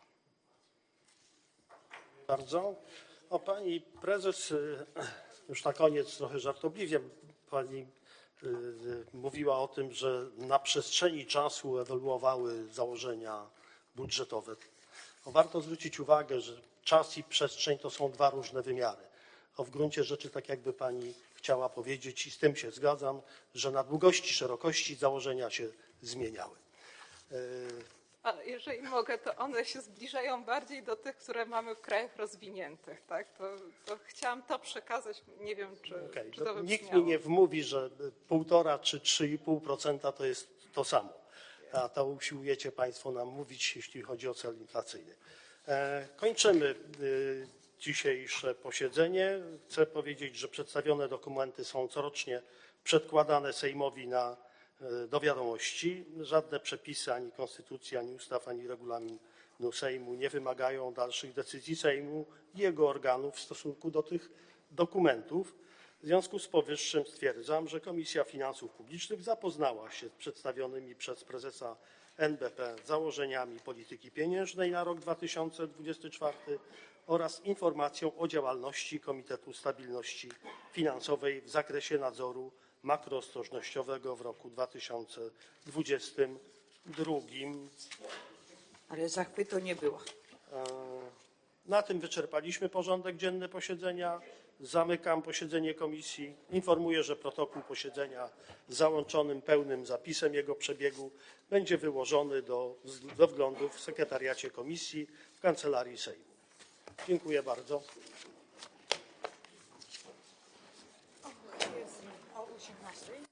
Bardzo. O, pani prezes, już na koniec trochę żartobliwie, pani mówiła o tym, że na przestrzeni czasu ewoluowały założenia budżetowe. No, warto zwrócić uwagę, że czas i przestrzeń to są dwa różne wymiary. To w gruncie rzeczy tak jakby pani chciała powiedzieć i z tym się zgadzam, że na długości, szerokości założenia się zmieniały. A jeżeli mogę, to one się zbliżają bardziej do tych, które mamy w krajach rozwiniętych, tak? To, to chciałam to przekazać, nie wiem, czy, okay. czy to wybrzmiało. Nikt mi nie wmówi, że półtora czy trzy i pół procent to jest to samo. A to usiłujecie państwo nam mówić, jeśli chodzi o cel inflacyjny. E, kończymy y, dzisiejsze posiedzenie. Chcę powiedzieć, że przedstawione dokumenty są corocznie przedkładane Sejmowi na do wiadomości. Żadne przepisy ani konstytucji, ani ustaw, ani regulaminu Sejmu nie wymagają dalszych decyzji Sejmu i jego organów w stosunku do tych dokumentów. W związku z powyższym stwierdzam, że Komisja Finansów Publicznych zapoznała się z przedstawionymi przez prezesa N B P założeniami polityki pieniężnej na rok dwa tysiące dwudziesty czwarty oraz informacją o działalności Komitetu Stabilności Finansowej w zakresie nadzoru makroostrożnościowego w roku dwa tysiące dwudziestym drugim. Ale zachwytu nie było. Na tym wyczerpaliśmy porządek dzienny posiedzenia. Zamykam posiedzenie komisji. Informuję, że protokół posiedzenia z załączonym pełnym zapisem jego przebiegu będzie wyłożony do, do wglądu w sekretariacie komisji w Kancelarii Sejmu. Dziękuję bardzo. O osiemnastej.